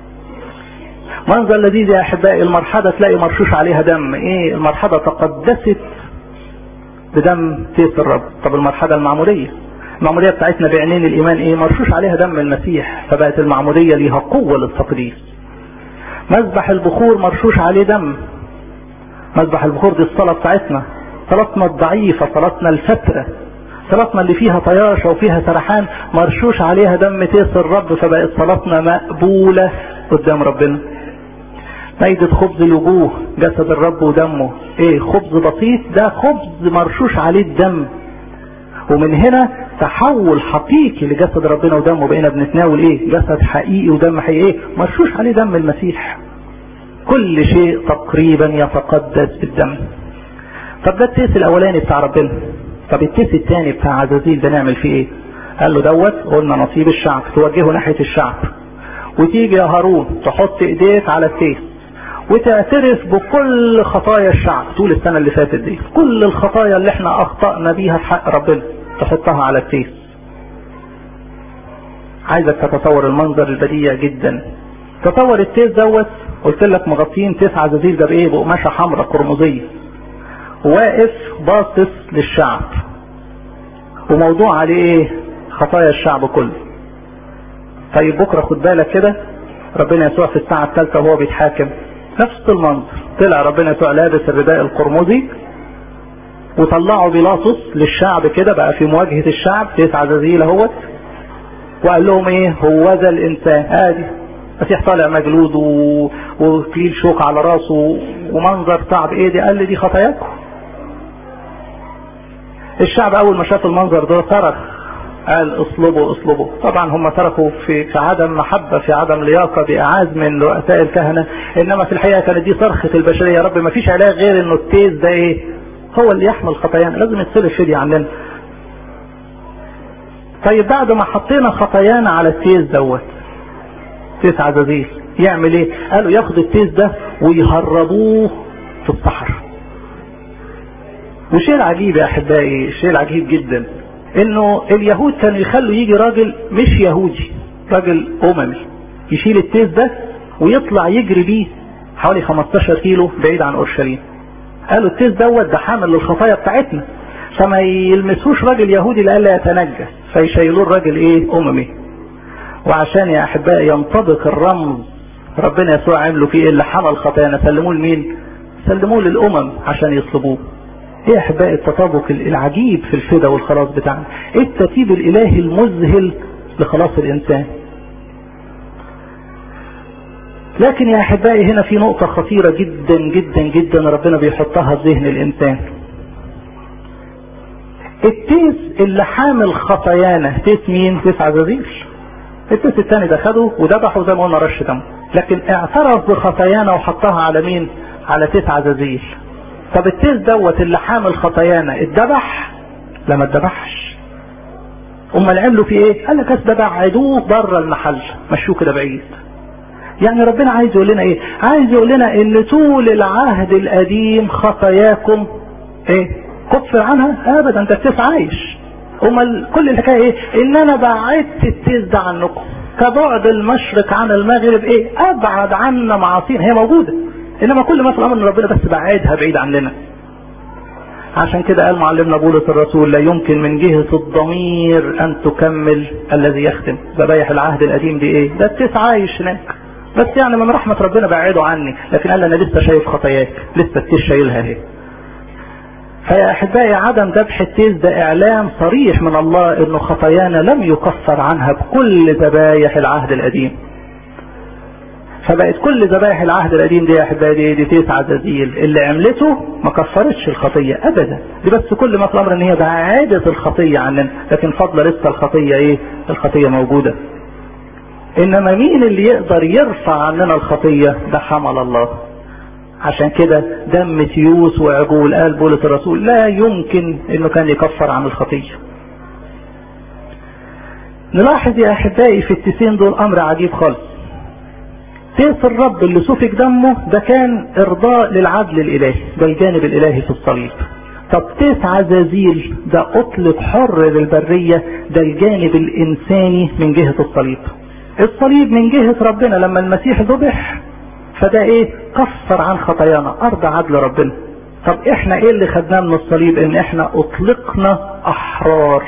منظر لذيذ يا احبائي، المرحضة تلاقي مرشوش عليها دم. ايه المرحضة؟ تقدست بدم تيس الرب. طب المرحضة المعمودية، المعمودية بتاعتنا بعينين الايمان ايه؟ مرشوش عليها دم المسيح، فبقت المعمودية ليها قوة للتقديس. مذبح البخور مرشوش عليه دم. مذبح البخور دي الصلاة بتاعتنا، صلاتنا الضعيفة، صلاتنا الفترة، صلاتنا اللي فيها طياشة وفيها سرحان مرشوش عليها دم تيس الرب، فبقت صلاتنا مقبولة قدام ربنا. مائدة خبز الوجوه جسد الرب ودمه. ايه؟ خبز بسيط، ده خبز مرشوش عليه الدم. ومن هنا تحول حقيقي لجسد ربنا ودمه، بقينا بنتناول ايه؟ جسد حقيقي ودم حقيقي، ايه؟ مرشوش عليه دم المسيح. كل شيء تقريبا يتقدس بالدم. طب ده التيس الاولاني بتاع ربنا. طب التيس الثاني بتاع عزازيل ده نعمل فيه ايه؟ قال له دوت قلنا نصيب الشعب، توجهه ناحية الشعب، وتيجي يا هارون تحط ايديك على التيس وتعترف بكل خطايا الشعب طول السنة اللي فاتت دي، كل الخطايا اللي احنا اخطأنا بيها في حق ربنا تحطها على التيس. عايزك تتصور المنظر البديع جدا. تصور التيس دوت، قلت لك مغطين تسع عزازيل ده بايه؟ بقماشه حمراء قرمزيه، واقف باصص للشعب، وموضوع عليه ايه؟ خطايا الشعب كله. طيب بكره خد بالك كده، ربنا يسوع في الساعه الثالثه وهو بيتحاكم نفس المنظر، طلع ربنا يسوع لابس الرداء القرمزي، وطلعوا بيلاطس للشعب كده بقى في مواجهه الشعب تسع عزازيل اهوت، وقال لهم ايه؟ هو ذا الانسان ادي مسيح طالع مجلود و... وكليل شوك على راسه ومنظر صعب. ايه دي؟ قال لي دي خطاياكم. الشعب اول ما شاف المنظر ده صرخ، قال اصلبوا اصلبوا. طبعا هم صرخوا في... في عدم محبة، في عدم لياقة، بإعاز من رؤساء الكهنة، انما في الحقيقة كانت دي صرخة البشرية. يا رب ما فيش علاج غير انه التيس ده ايه؟ هو اللي يحمل خطايانا، لازم يتصرف فدية عننا. طيب بعد ما حطينا خطايانا على التيس دوت تسع عزازيل، يعمل ايه؟ قالوا ياخد التيس ده ويهربوه في الصحراء. وشيء العجيب يا احبائي، الشيء العجيب جدا، انه اليهود كانوا يخلوا يجي راجل مش يهودي، راجل اممي، يشيل التيس ده ويطلع يجري بيه حوالي خمستاشر كيلو بعيد عن اورشليم. قالوا التيس دوت ده حامل للخطايا بتاعتنا، فما يلمسوش راجل يهودي لألا يتنجس، فيشيلوه الراجل ايه؟ اممي. وعشان يا احبائي ينطبق الرمز ربنا يسوع عملوا فيه اللي حمل خطايانا، سلموه لمين؟ سلموه للامم عشان يصلبوه. ايه يا احبائي التطابق العجيب في الفدا والخلاص بتاعنا، ايه الترتيب الالهي المذهل لخلاص الانسان. لكن يا احبائي هنا في نقطة خطيرة جدا جدا جدا ربنا بيحطها في ذهن الانسان. التيس اللي حامل خطايانا تيس مين؟ تيس عزازيل. التيس الثاني ده خده وذبحه زي ما قلنا رش دمه، لكن اعترف بخطايانا وحطها على مين؟ على تيس عزازيل. طب التيس دوت اللي حامل خطايانا اتذبح؟ لا ما اتذبحش. امال عملوا فيه ايه؟ قال لك ده بعدوه بره المحل، مشوه كده بعيد. يعني ربنا عايز يقول لنا ايه؟ عايز يقول لنا ان طول العهد القديم خطاياكم ايه؟ كفر عنها ابدا، ده التيس عايش. امال كل الحكايه ايه؟ ان انا بعدت التيس ده عنكم كبعد المشرق عن المغرب. ايه؟ ابعد عنا معاصينا، هي موجوده، انما كل ما في الامر ان ربنا بس بعدها بعيد عننا. عشان كده قال معلمنا بولس الرسول لا يمكن من جهة الضمير ان تكمل الذي يخدم. ذبايح العهد القديم دي ايه؟ ده التيس عايش هناك، بس يعني من رحمة ربنا بعيده عني، لكن قال انا لسه شايف خطاياك، لسه التيس شايلها اهي. فيا احبائي عدم ذبح التيس ده اعلان صريح من الله انه خطايانا لم يكفر عنها بكل ذبايح العهد القديم. فبقت كل ذبائح العهد القديم دي يا احبائي دي تيس عزازيل اللي عملته ما كفرتش الخطيه ابدا، دي بس كل ما في الامر ان هي بعادت الخطيه عننا، لكن فضل لسه الخطيه ايه؟ الخطيه موجوده. انما مين اللي يقدر يرفع عننا الخطيه؟ ده حمل الله. عشان كده دم تيوس وعجول قال بولس الرسول لا يمكن انه كان يكفر عن الخطيه. نلاحظ يا احبائي في التيسين دول امر عجيب خالص. تيس الرب اللي سفك دمه ده كان ارضاء للعدل الالهي، ده الجانب الالهي في الصليب. طب تيس عزازيل ده اطلق حر للبرية، ده الجانب الانساني من جهة الصليب. الصليب من جهة ربنا لما المسيح ذبح فده ايه؟ كفر عن خطايانا، ارض عدل ربنا. طب احنا ايه اللي خدناه من الصليب؟ ان احنا اطلقنا احرار.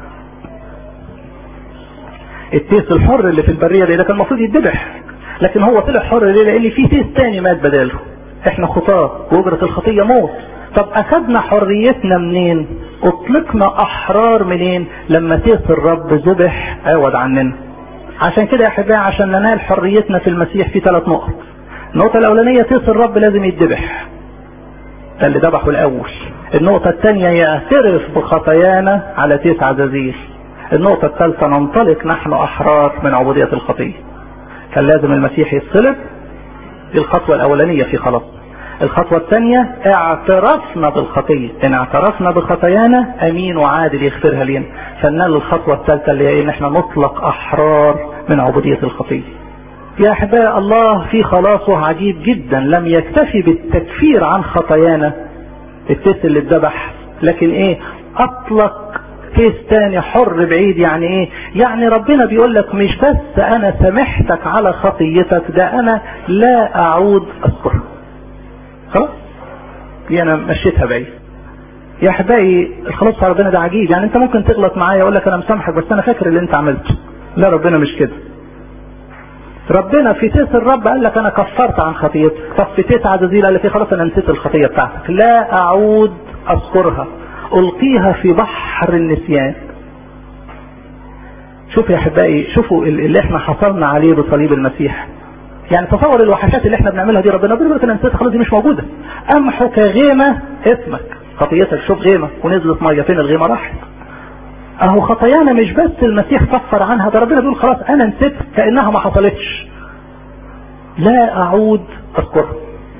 التيس الحر اللي في البرية ده كان المفروض يتذبح، لكن هو طلع حر ليه؟ لان في تيس تاني مات بداله. احنا خطاة واجرة الخطية موت. طب اخذنا حريتنا منين؟ اطلقنا احرار منين؟ لما تيس الرب ذبح عوض عننا. عشان كده يا احبائي عشان ننال حريتنا في المسيح في ثلاث نقط. النقطة الاولانية تيس الرب لازم يتذبح، ده اللي ذبحه الاول. النقطة الثانية يعترف بخطايانا على تيس عزازيل. النقطة الثالثة ننطلق نحن احرار من عبودية الخطية. كان لازم المسيح يتصلب، دي الخطوة الاولانية في خلاص. الخطوة الثانية اعترفنا بالخطية، ان اعترفنا بخطايانا امين وعادل يغفرها لنا. فنال الخطوة الثالثة اللي هي ان احنا نطلق احرار من عبودية الخطية. يا أحبائي الله في خلاصه عجيب جدا، لم يكتفي بالتكفير عن خطايانا التيس اللي اتذبح، لكن ايه اطلق تيس تاني حر بعيد. يعني ايه؟ يعني ربنا بيقول لك مش بس انا سامحتك على خطيتك، ده انا لا اعود اذكرها. خلاص دي انا مشيتها بعيد. يا احبائي الخلاص على ربنا ده عجيب. يعني انت ممكن تغلط معايا اقول لك انا مسامحك بس انا فاكر اللي انت عملته. لا ربنا مش كده. ربنا في تيس الرب قال لك انا كفرت عن خطيتك. طب في تيس عزازيل قال لك خلاص انا نسيت الخطيه بتاعتك، لا اعود اذكرها، القيها في بحر النسيان. شوفوا يا احبائي، شوفوا اللي احنا حصلنا عليه بصليب المسيح. يعني تصور الوحشات اللي احنا بنعملها دي، ربنا بيقول لك انا نسيت خلاص دي مش موجوده. امحو كغيمه اسمك، خطيتك شوف غيمه ونزلت ميه، فين الغيمه راحت؟ اهو خطايانا مش بس المسيح كفر عنها، ده ربنا بيقول خلاص انا نسيت كانها ما حصلتش، لا اعود اذكرها.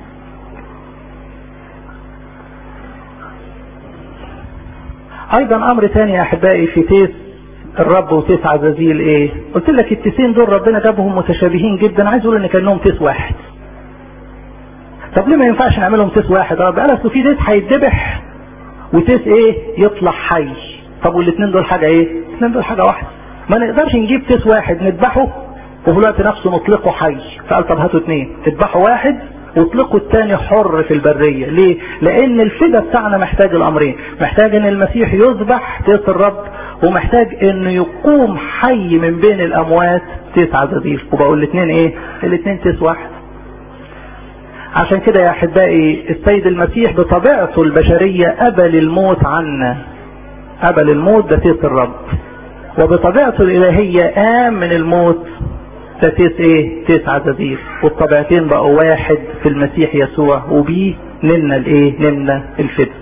ايضا امر ثاني يا احبائي في تيس الرب وتيس عزازيل ايه؟ قلت لك التيسين دول ربنا جابهم متشابهين جدا، عايز اقول ان كانهم تيس واحد. طب ليه ما ينفعش نعملهم تيس واحد؟ رب قال اصل في تيس هيتذبح وتيس ايه يطلع حي. طب والاثنين دول حاجه ايه؟ الاثنين دول حاجه واحده. ما نقدرش نجيب تيس واحد نذبحه وفي الوقت نفسه نطلقه حي. فقال طب هاتوا اثنين، اذبحوا واحد واطلقوا الثاني حر في البريه. ليه؟ لان الفداء بتاعنا محتاج الامرين، محتاج ان المسيح يذبح تيس الرب، ومحتاج انه يقوم حي من بين الاموات تيس عزازيل. وبقول الاثنين ايه؟ الاثنين تيس واحد. عشان كده يا احبائي السيد المسيح بطبيعته البشريه قبل الموت عنا، قبل الموت ده تيس الرب، وبطبيعته الالهيه قام من الموت ده تيس ايه؟ تيس عزازيل. والطبيعتين بقوا واحد في المسيح يسوع، وبيه نلنا الايه؟ نلنا الفداء.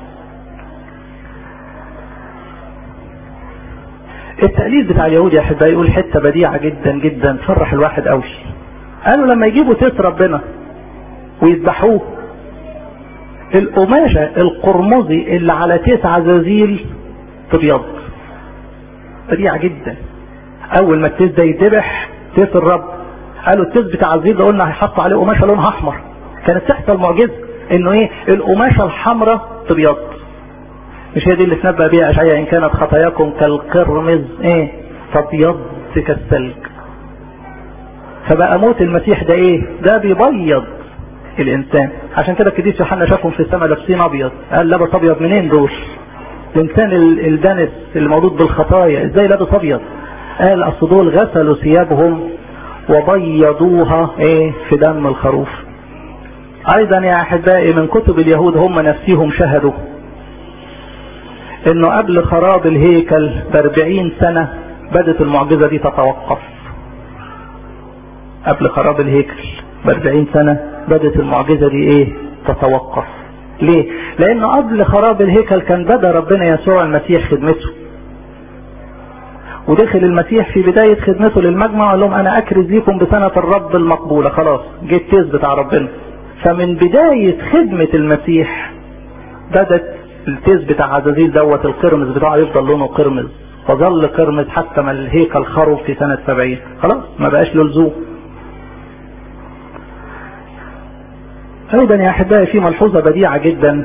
التقليد بتاع اليهود يا احبائي يقول حته بديعه جدا جدا تفرح الواحد قوي. قالوا لما يجيبوا تيس ربنا ويذبحوه، القماشه القرمزي اللي على تيس عزازيل تبيض. بديعه جدا. اول ما التيس ده يذبح تيس الرب، قالوا التيس بتاع عزازيل ده قلنا هيحط عليه قماشه لونها احمر. كانت تحصل معجزه انه ايه؟ القماشه الحمراء تبيض. مش هي دي اللي تنبأ بيها اشعياء ان كانت خطاياكم كالقرمز ايه؟ تبيض كالثلج. فبقى موت المسيح ده ايه؟ ده بيبيض الانسان. عشان كده القديس يوحنا شافهم في السماء لابسين ابيض، قال لابس ابيض منين دول؟ الانسان الدنس اللي مولود بالخطايا ازاي لابس ابيض؟ قال اصل دول غسلوا ثيابهم وبيضوها ايه؟ في دم الخروف. ايضا يا احبائي من كتب اليهود هم نفسهم شهدوا انه قبل خراب الهيكل باربعين سنة بدت المعجزة دي تتوقف. قبل خراب الهيكل باربعين سنة بدت المعجزة دي ايه؟ تتوقف. ليه؟ لانه قبل خراب الهيكل كان بدأ ربنا يسوع المسيح خدمته، ودخل المسيح في بداية خدمته للمجمع وقال لهم انا اكرز لكم بسنة الرب المقبولة. خلاص جه التيس بتاع ربنا. فمن بداية خدمة المسيح بدت التيس بتاع عزازيل دوت القرمز بتاعه يفضل لونه قرمز، وظل قرمز حتى ما الهيكل خرب في سنة سبعين. خلاص ما بقاش له لزوم. ايضا يا احبائي في ملحوظة بديعة جدا.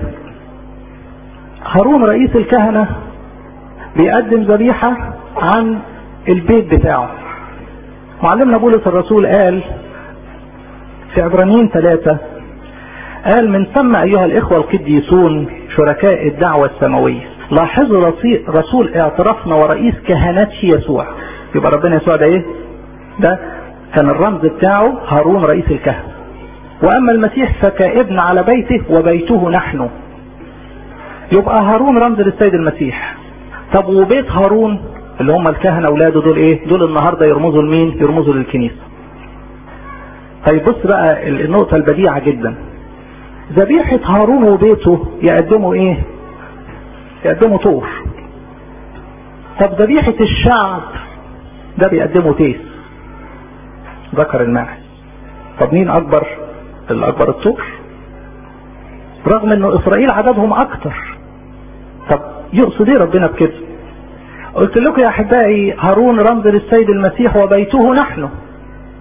هارون رئيس الكهنة بيقدم ذبيحة عن البيت بتاعه. معلمنا بولس الرسول قال في عبرانيين ثلاثة، قال من ثم ايها الاخوة القديسون شركاء الدعوة السماوية لاحظوا رسول اعترافنا ورئيس كهنته يسوع. يبقى ربنا يسوع ده ايه؟ ده كان الرمز بتاعه هارون رئيس الكهنة. واما المسيح فكابن على بيته وبيته نحن. يبقى هارون رمز للسيد المسيح. طب وبيت هارون اللي هم الكهنة اولاده دول ايه؟ دول النهاردة يرمزوا لمين؟ يرمزوا للكنيسة. طيب بص بقى النقطة البديعة جدا. ذبيحة هارون وبيته يقدموا ايه؟ يقدموا طور. طب ذبيحة الشعب ده بيقدموا تيس ذكر الماعز. طب مين اكبر؟ الاكبر الطور، رغم انه اسرائيل عددهم اكتر. طب يقصد ايه ربنا بكده؟ قلت لكم يا احبائي هارون رمز للسيد المسيح وبيته نحن.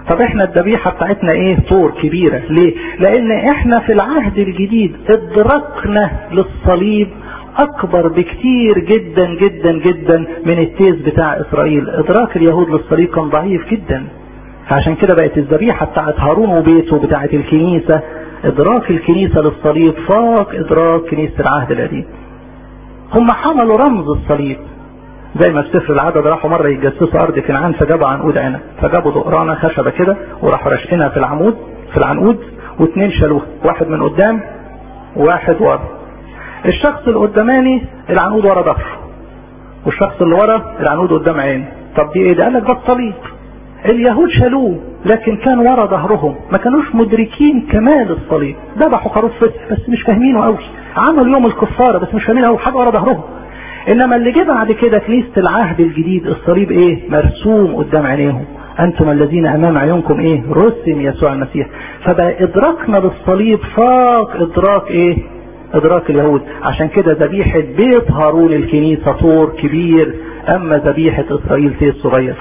طب احنا الذبيحة بتاعتنا ايه؟ طور كبيرة. ليه؟ لان احنا في العهد الجديد ادراكنا للصليب اكبر بكتير جدا جدا جدا من التيس بتاع اسرائيل. ادراك اليهود للصليب كان ضعيف جدا، فعشان كده بقت الذبيحة بتاعت هارون وبيته بتاعت الكنيسة، ادراك الكنيسة للصليب فاق ادراك كنيسة العهد القديم. هم حملوا رمز الصليب، زي ما في سفر العدد راحوا مرة يتجسسوا ارض كنعان فجابوا عنقود عنب، فجابوا دقرانة خشبة كده وراحوا راشقينها في العمود في العنقود، واثنين شالوها، واحد من قدام وواحد ورا. الشخص القداماني العنقود ورا ظهره، والشخص اللي ورا العنقود قدام عينه. طب دي ايه؟ ده قال لك ده الصليب. اليهود شالوه لكن كان ورا ظهرهم، ما كانوش مدركين كمال الصليب. ذبحوا خروف فسح بس مش فاهمينه قوي، عملوا يوم الكفاره بس مش فاهمين قوي حاجه ورا ظهرهم. انما اللي جه بعد كده كنيسه العهد الجديد الصليب ايه؟ مرسوم قدام عينيهم. انتم الذين امام عيونكم ايه؟ رسم يسوع المسيح. فبقى ادراكنا للصليب فاق ادراك ايه؟ ادراك اليهود. عشان كده ذبيحه بيت هارون الكنيسه طور كبير، اما ذبيحه اسرائيل تيس صغير.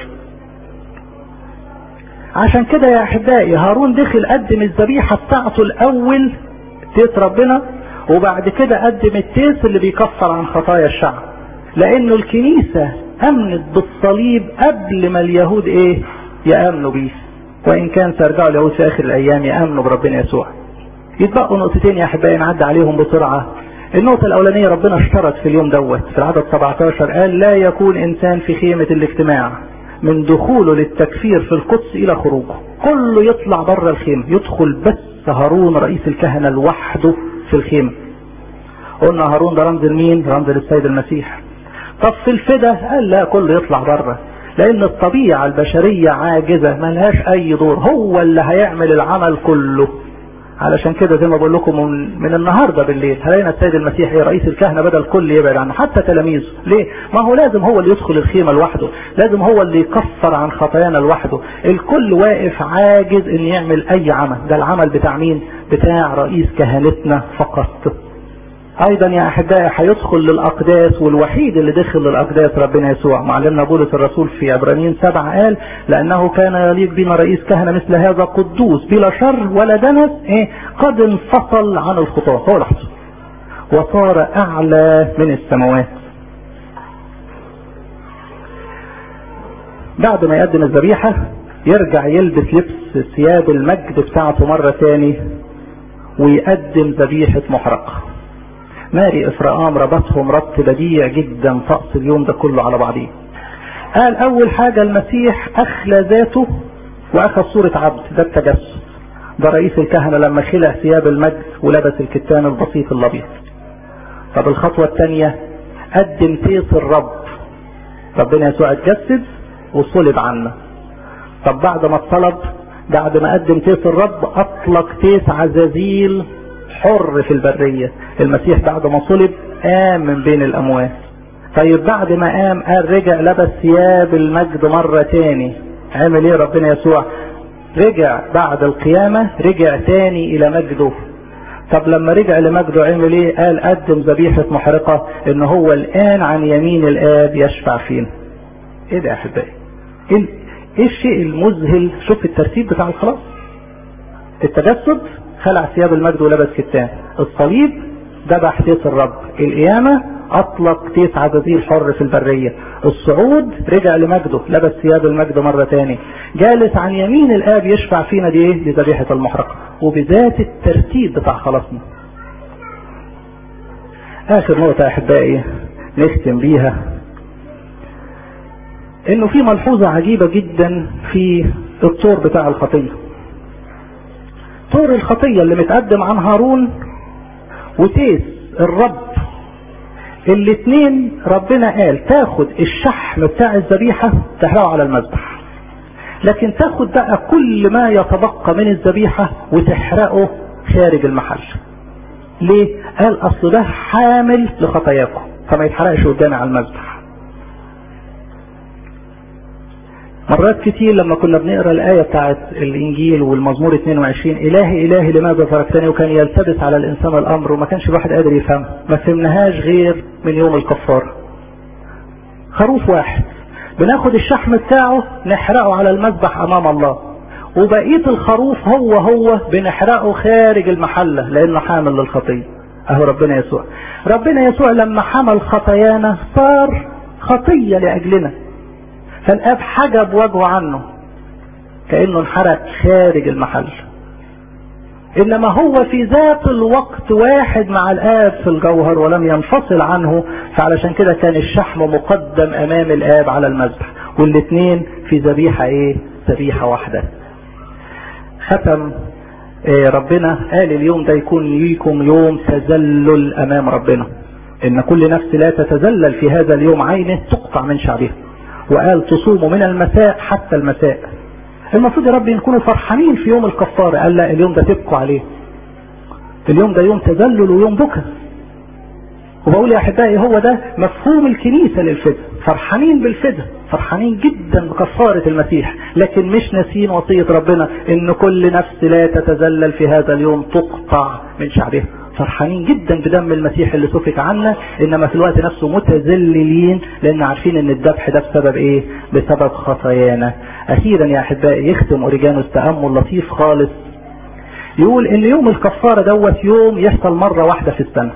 عشان كده يا احبائي هارون دخل قدم الذبيحه بتاعته الاول تيس ربنا، وبعد كده قدم التيس اللي بيكفر عن خطايا الشعب، لانه الكنيسه امنت بالصليب قبل ما اليهود ايه؟ يامنوا بيه. وان كان سيرجعوا اليهود في اخر الايام يامنوا بربنا يسوع. يتبقوا نقطتين يا احبائي نعدي عليهم بسرعه. النقطه الاولانيه ربنا اشترط في اليوم دوت في العدد سبعتاشر، قال لا يكون انسان في خيمه الاجتماع من دخوله للتكفير في القدس الى خروجه، كله يطلع بره الخيمه، يدخل بس هارون رئيس الكهنه لوحده في الخيمه. قلنا هارون ده رمز لمين؟ رمز للسيد المسيح. طب في الفدا قال لا، كله يطلع بره، لان الطبيعه البشريه عاجزه ملهاش اي دور، هو اللي هيعمل العمل كله. علشان كده زي ما بقول لكم من, من النهارده بالليل هلاقينا السيد المسيح ايه؟ رئيس الكهنه بدل كل يبعد عنه حتى تلاميذه. ليه؟ ما هو لازم هو اللي يدخل الخيمه لوحده، لازم هو اللي يكفر عن خطايانا لوحده. الكل واقف عاجز ان يعمل اي عمل، ده العمل بتاع مين؟ بتاع رئيس كهنتنا فقط. ايضا يا احبائي هيدخل للاقداس، والوحيد اللي دخل للاقداس ربنا يسوع. معلمنا بولس الرسول في عبرانيين سبعة قال لانه كان يليق بنا رئيس كهنه مثل هذا قدوس بلا شر ولا دنس ايه؟ قد انفصل عن الخطاه، هو لحظه وصار اعلى من السماوات. بعد ما يقدم الذبيحه يرجع يلبس لبس ثياب المجد بتاعته مره ثاني ويقدم ذبيحه محرقه. ماري افراام ربطهم ربط بديع جدا طقس اليوم ده كله على بعضيه. قال اول حاجة المسيح اخلى ذاته واخذ صورة عبد، ده التجسد. ده رئيس الكهنة لما خلع ثياب المجد ولبس الكتان البسيط الابيض. طب الخطوة الثانية قدم تيس الرب، ربنا يسوع اتجسد وصلب عنا. طب بعد ما اتصلب، بعد ما قدم تيس الرب اطلق تيس عزازيل حر في البرية. المسيح بعد ما صلب قام من بين الاموات. طيب بعد ما قام قال رجع لبس ثياب المجد مرة تاني. عمل ايه ربنا يسوع؟ رجع بعد القيامة، رجع تاني الى مجده. طب لما رجع لمجده عمل ايه؟ قال قدم ذبيحة محرقة، ان هو الان عن يمين الاب يشفع فينا. ايه ده يا احبائي؟ ايه الشيء المذهل؟ شوف الترتيب بتاع الخلاص. التجسد خلع ثياب المجد ولبس كتان، الصليب ذبح تيس الرب، القيامة اطلق تيس عزازيل حر في البرية، الصعود رجع لمجده لبس ثياب المجد مرة تاني، جالس عن يمين الاب يشفع فينا. دي ايه؟ دي ذبيحة المحرقة، وبذات الترتيب بتاع خلاصنا. اخر نقطة يا احبائي نختم بيها، انه في ملحوظة عجيبة جدا في الطور بتاع الخطية. طور الخطية اللي متقدم عن هارون وتيس الرب، الاثنين ربنا قال تاخد الشحم بتاع الذبيحة تحرقه على المذبح، لكن تاخد بقى كل ما يتبقى من الذبيحة وتحرقه خارج المحل. ليه؟ قال اصل ده حامل لخطاياكم فما يتحرقش قدامي على المذبح. مرات كتير لما كنا بنقرأ الآية بتاعت الإنجيل والمزمور اثنين وعشرين إلهي إلهي لماذا تركتني، وكان يلتبس على الإنسان الأمر وما كانش الواحد قادر يفهم، ما فهمناهاش غير من يوم الكفارة. خروف واحد بناخد الشحم بتاعه نحرقه على المذبح أمام الله، وبقية الخروف هو هو بنحرقه خارج المحلة لانه حامل للخطية. اهو ربنا يسوع ربنا يسوع لما حمل خطايانا صار خطية لاجلنا، فالاب حجب وجهه عنه كأنه انحرق خارج المحل. انما هو في ذات الوقت واحد مع الاب في الجوهر ولم ينفصل عنه، فعلشان كده كان الشحم مقدم امام الاب على المذبح، والاثنين في ذبيحة ايه؟ ذبيحة واحدة. ختم إيه ربنا قال اليوم ده يكون ليكم يوم تذلل امام ربنا، ان كل نفس لا تتذلل في هذا اليوم عينه تقطع من شعبها. وقال تصوموا من المساء حتى المساء. المفروض يا رب نكونوا فرحانين في يوم الكفارة، قال لا اليوم ده تبكوا عليه، اليوم ده يوم تذلل ويوم بكى. وبقول يا احبائي هو ده مفهوم الكنيسة للفداء، فرحانين بالفداء، فرحانين جدا بكفارة المسيح، لكن مش ناسين وصية ربنا ان كل نفس لا تتذلل في هذا اليوم تقطع من شعبها. فرحانين جدا بدم المسيح اللي سفك عنا، انما في الوقت نفسه متذللين لان عارفين ان الذبح ده بسبب ايه؟ بسبب خطايانا. اخيرا يا احبائي يختم اوريجانوس تأمل لطيف خالص، يقول ان يوم الكفارة دوت يوم يحصل مرة واحدة في السنة.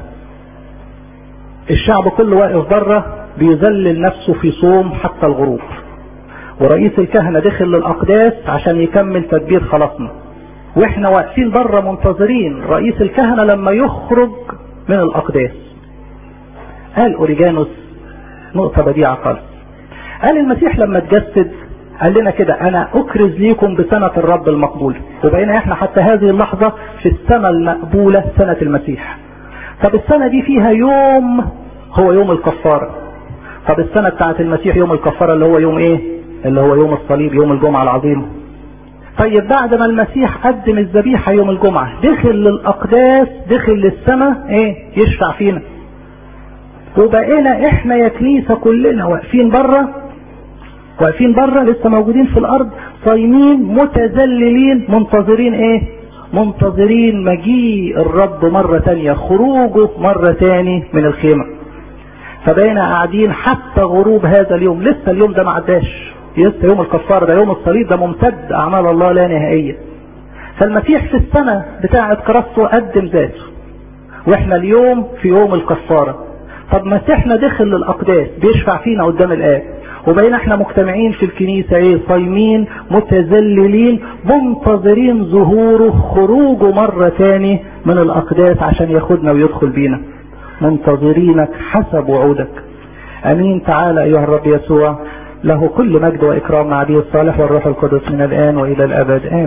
الشعب كله واقف بره بيذلل نفسه في صوم حتى الغروب، ورئيس الكهنة دخل للأقداس عشان يكمل تدبير خلاصنا، واحنا واقفين بره منتظرين رئيس الكهنة لما يخرج من الأقداس. قال اوريجانوس نقطة بديعة خالص، قال المسيح لما تجسد قال لنا كده انا اكرز ليكم بسنة الرب المقبولة، وبقينا احنا حتى هذه اللحظة في السنة المقبولة سنة المسيح. طب السنة دي فيها يوم هو يوم الكفارة. طب السنة بتاعت المسيح يوم الكفارة اللي هو يوم ايه؟ اللي هو يوم الصليب، يوم الجمعة العظيمة. طيب بعد ما المسيح قدم الذبيحة يوم الجمعة دخل للأقداس، دخل للسماء ايه؟ يشفع فينا. وبقينا احنا يا كنيسة كلنا واقفين بره، واقفين بره لسه موجودين في الارض صايمين متذللين منتظرين ايه؟ منتظرين مجيء الرب مرة تانية، خروجه مرة تاني من الخيمة. فبقينا قاعدين حتى غروب هذا اليوم، لسه اليوم ده ما عداش، لسه يوم الكفارة ده، يوم الصليب ده ممتد، اعمال الله لا نهائية. فالمسيح في السنة بتاعة كراسته قدم ذاته، واحنا اليوم في يوم الكفارة. طب مسيحنا دخل للأقداس بيشفع فينا قدام الآب، وبقينا احنا مجتمعين في الكنيسة ايه؟ صايمين متذللين منتظرين ظهوره، خروجه مرة تاني من الأقداس عشان ياخدنا ويدخل بينا، منتظرينك حسب وعودك. امين. تعالى ايها الرب يسوع، له كل مجد واكرام مع أبيه الصالح والروح القدس من الآن والى الابد. آمين.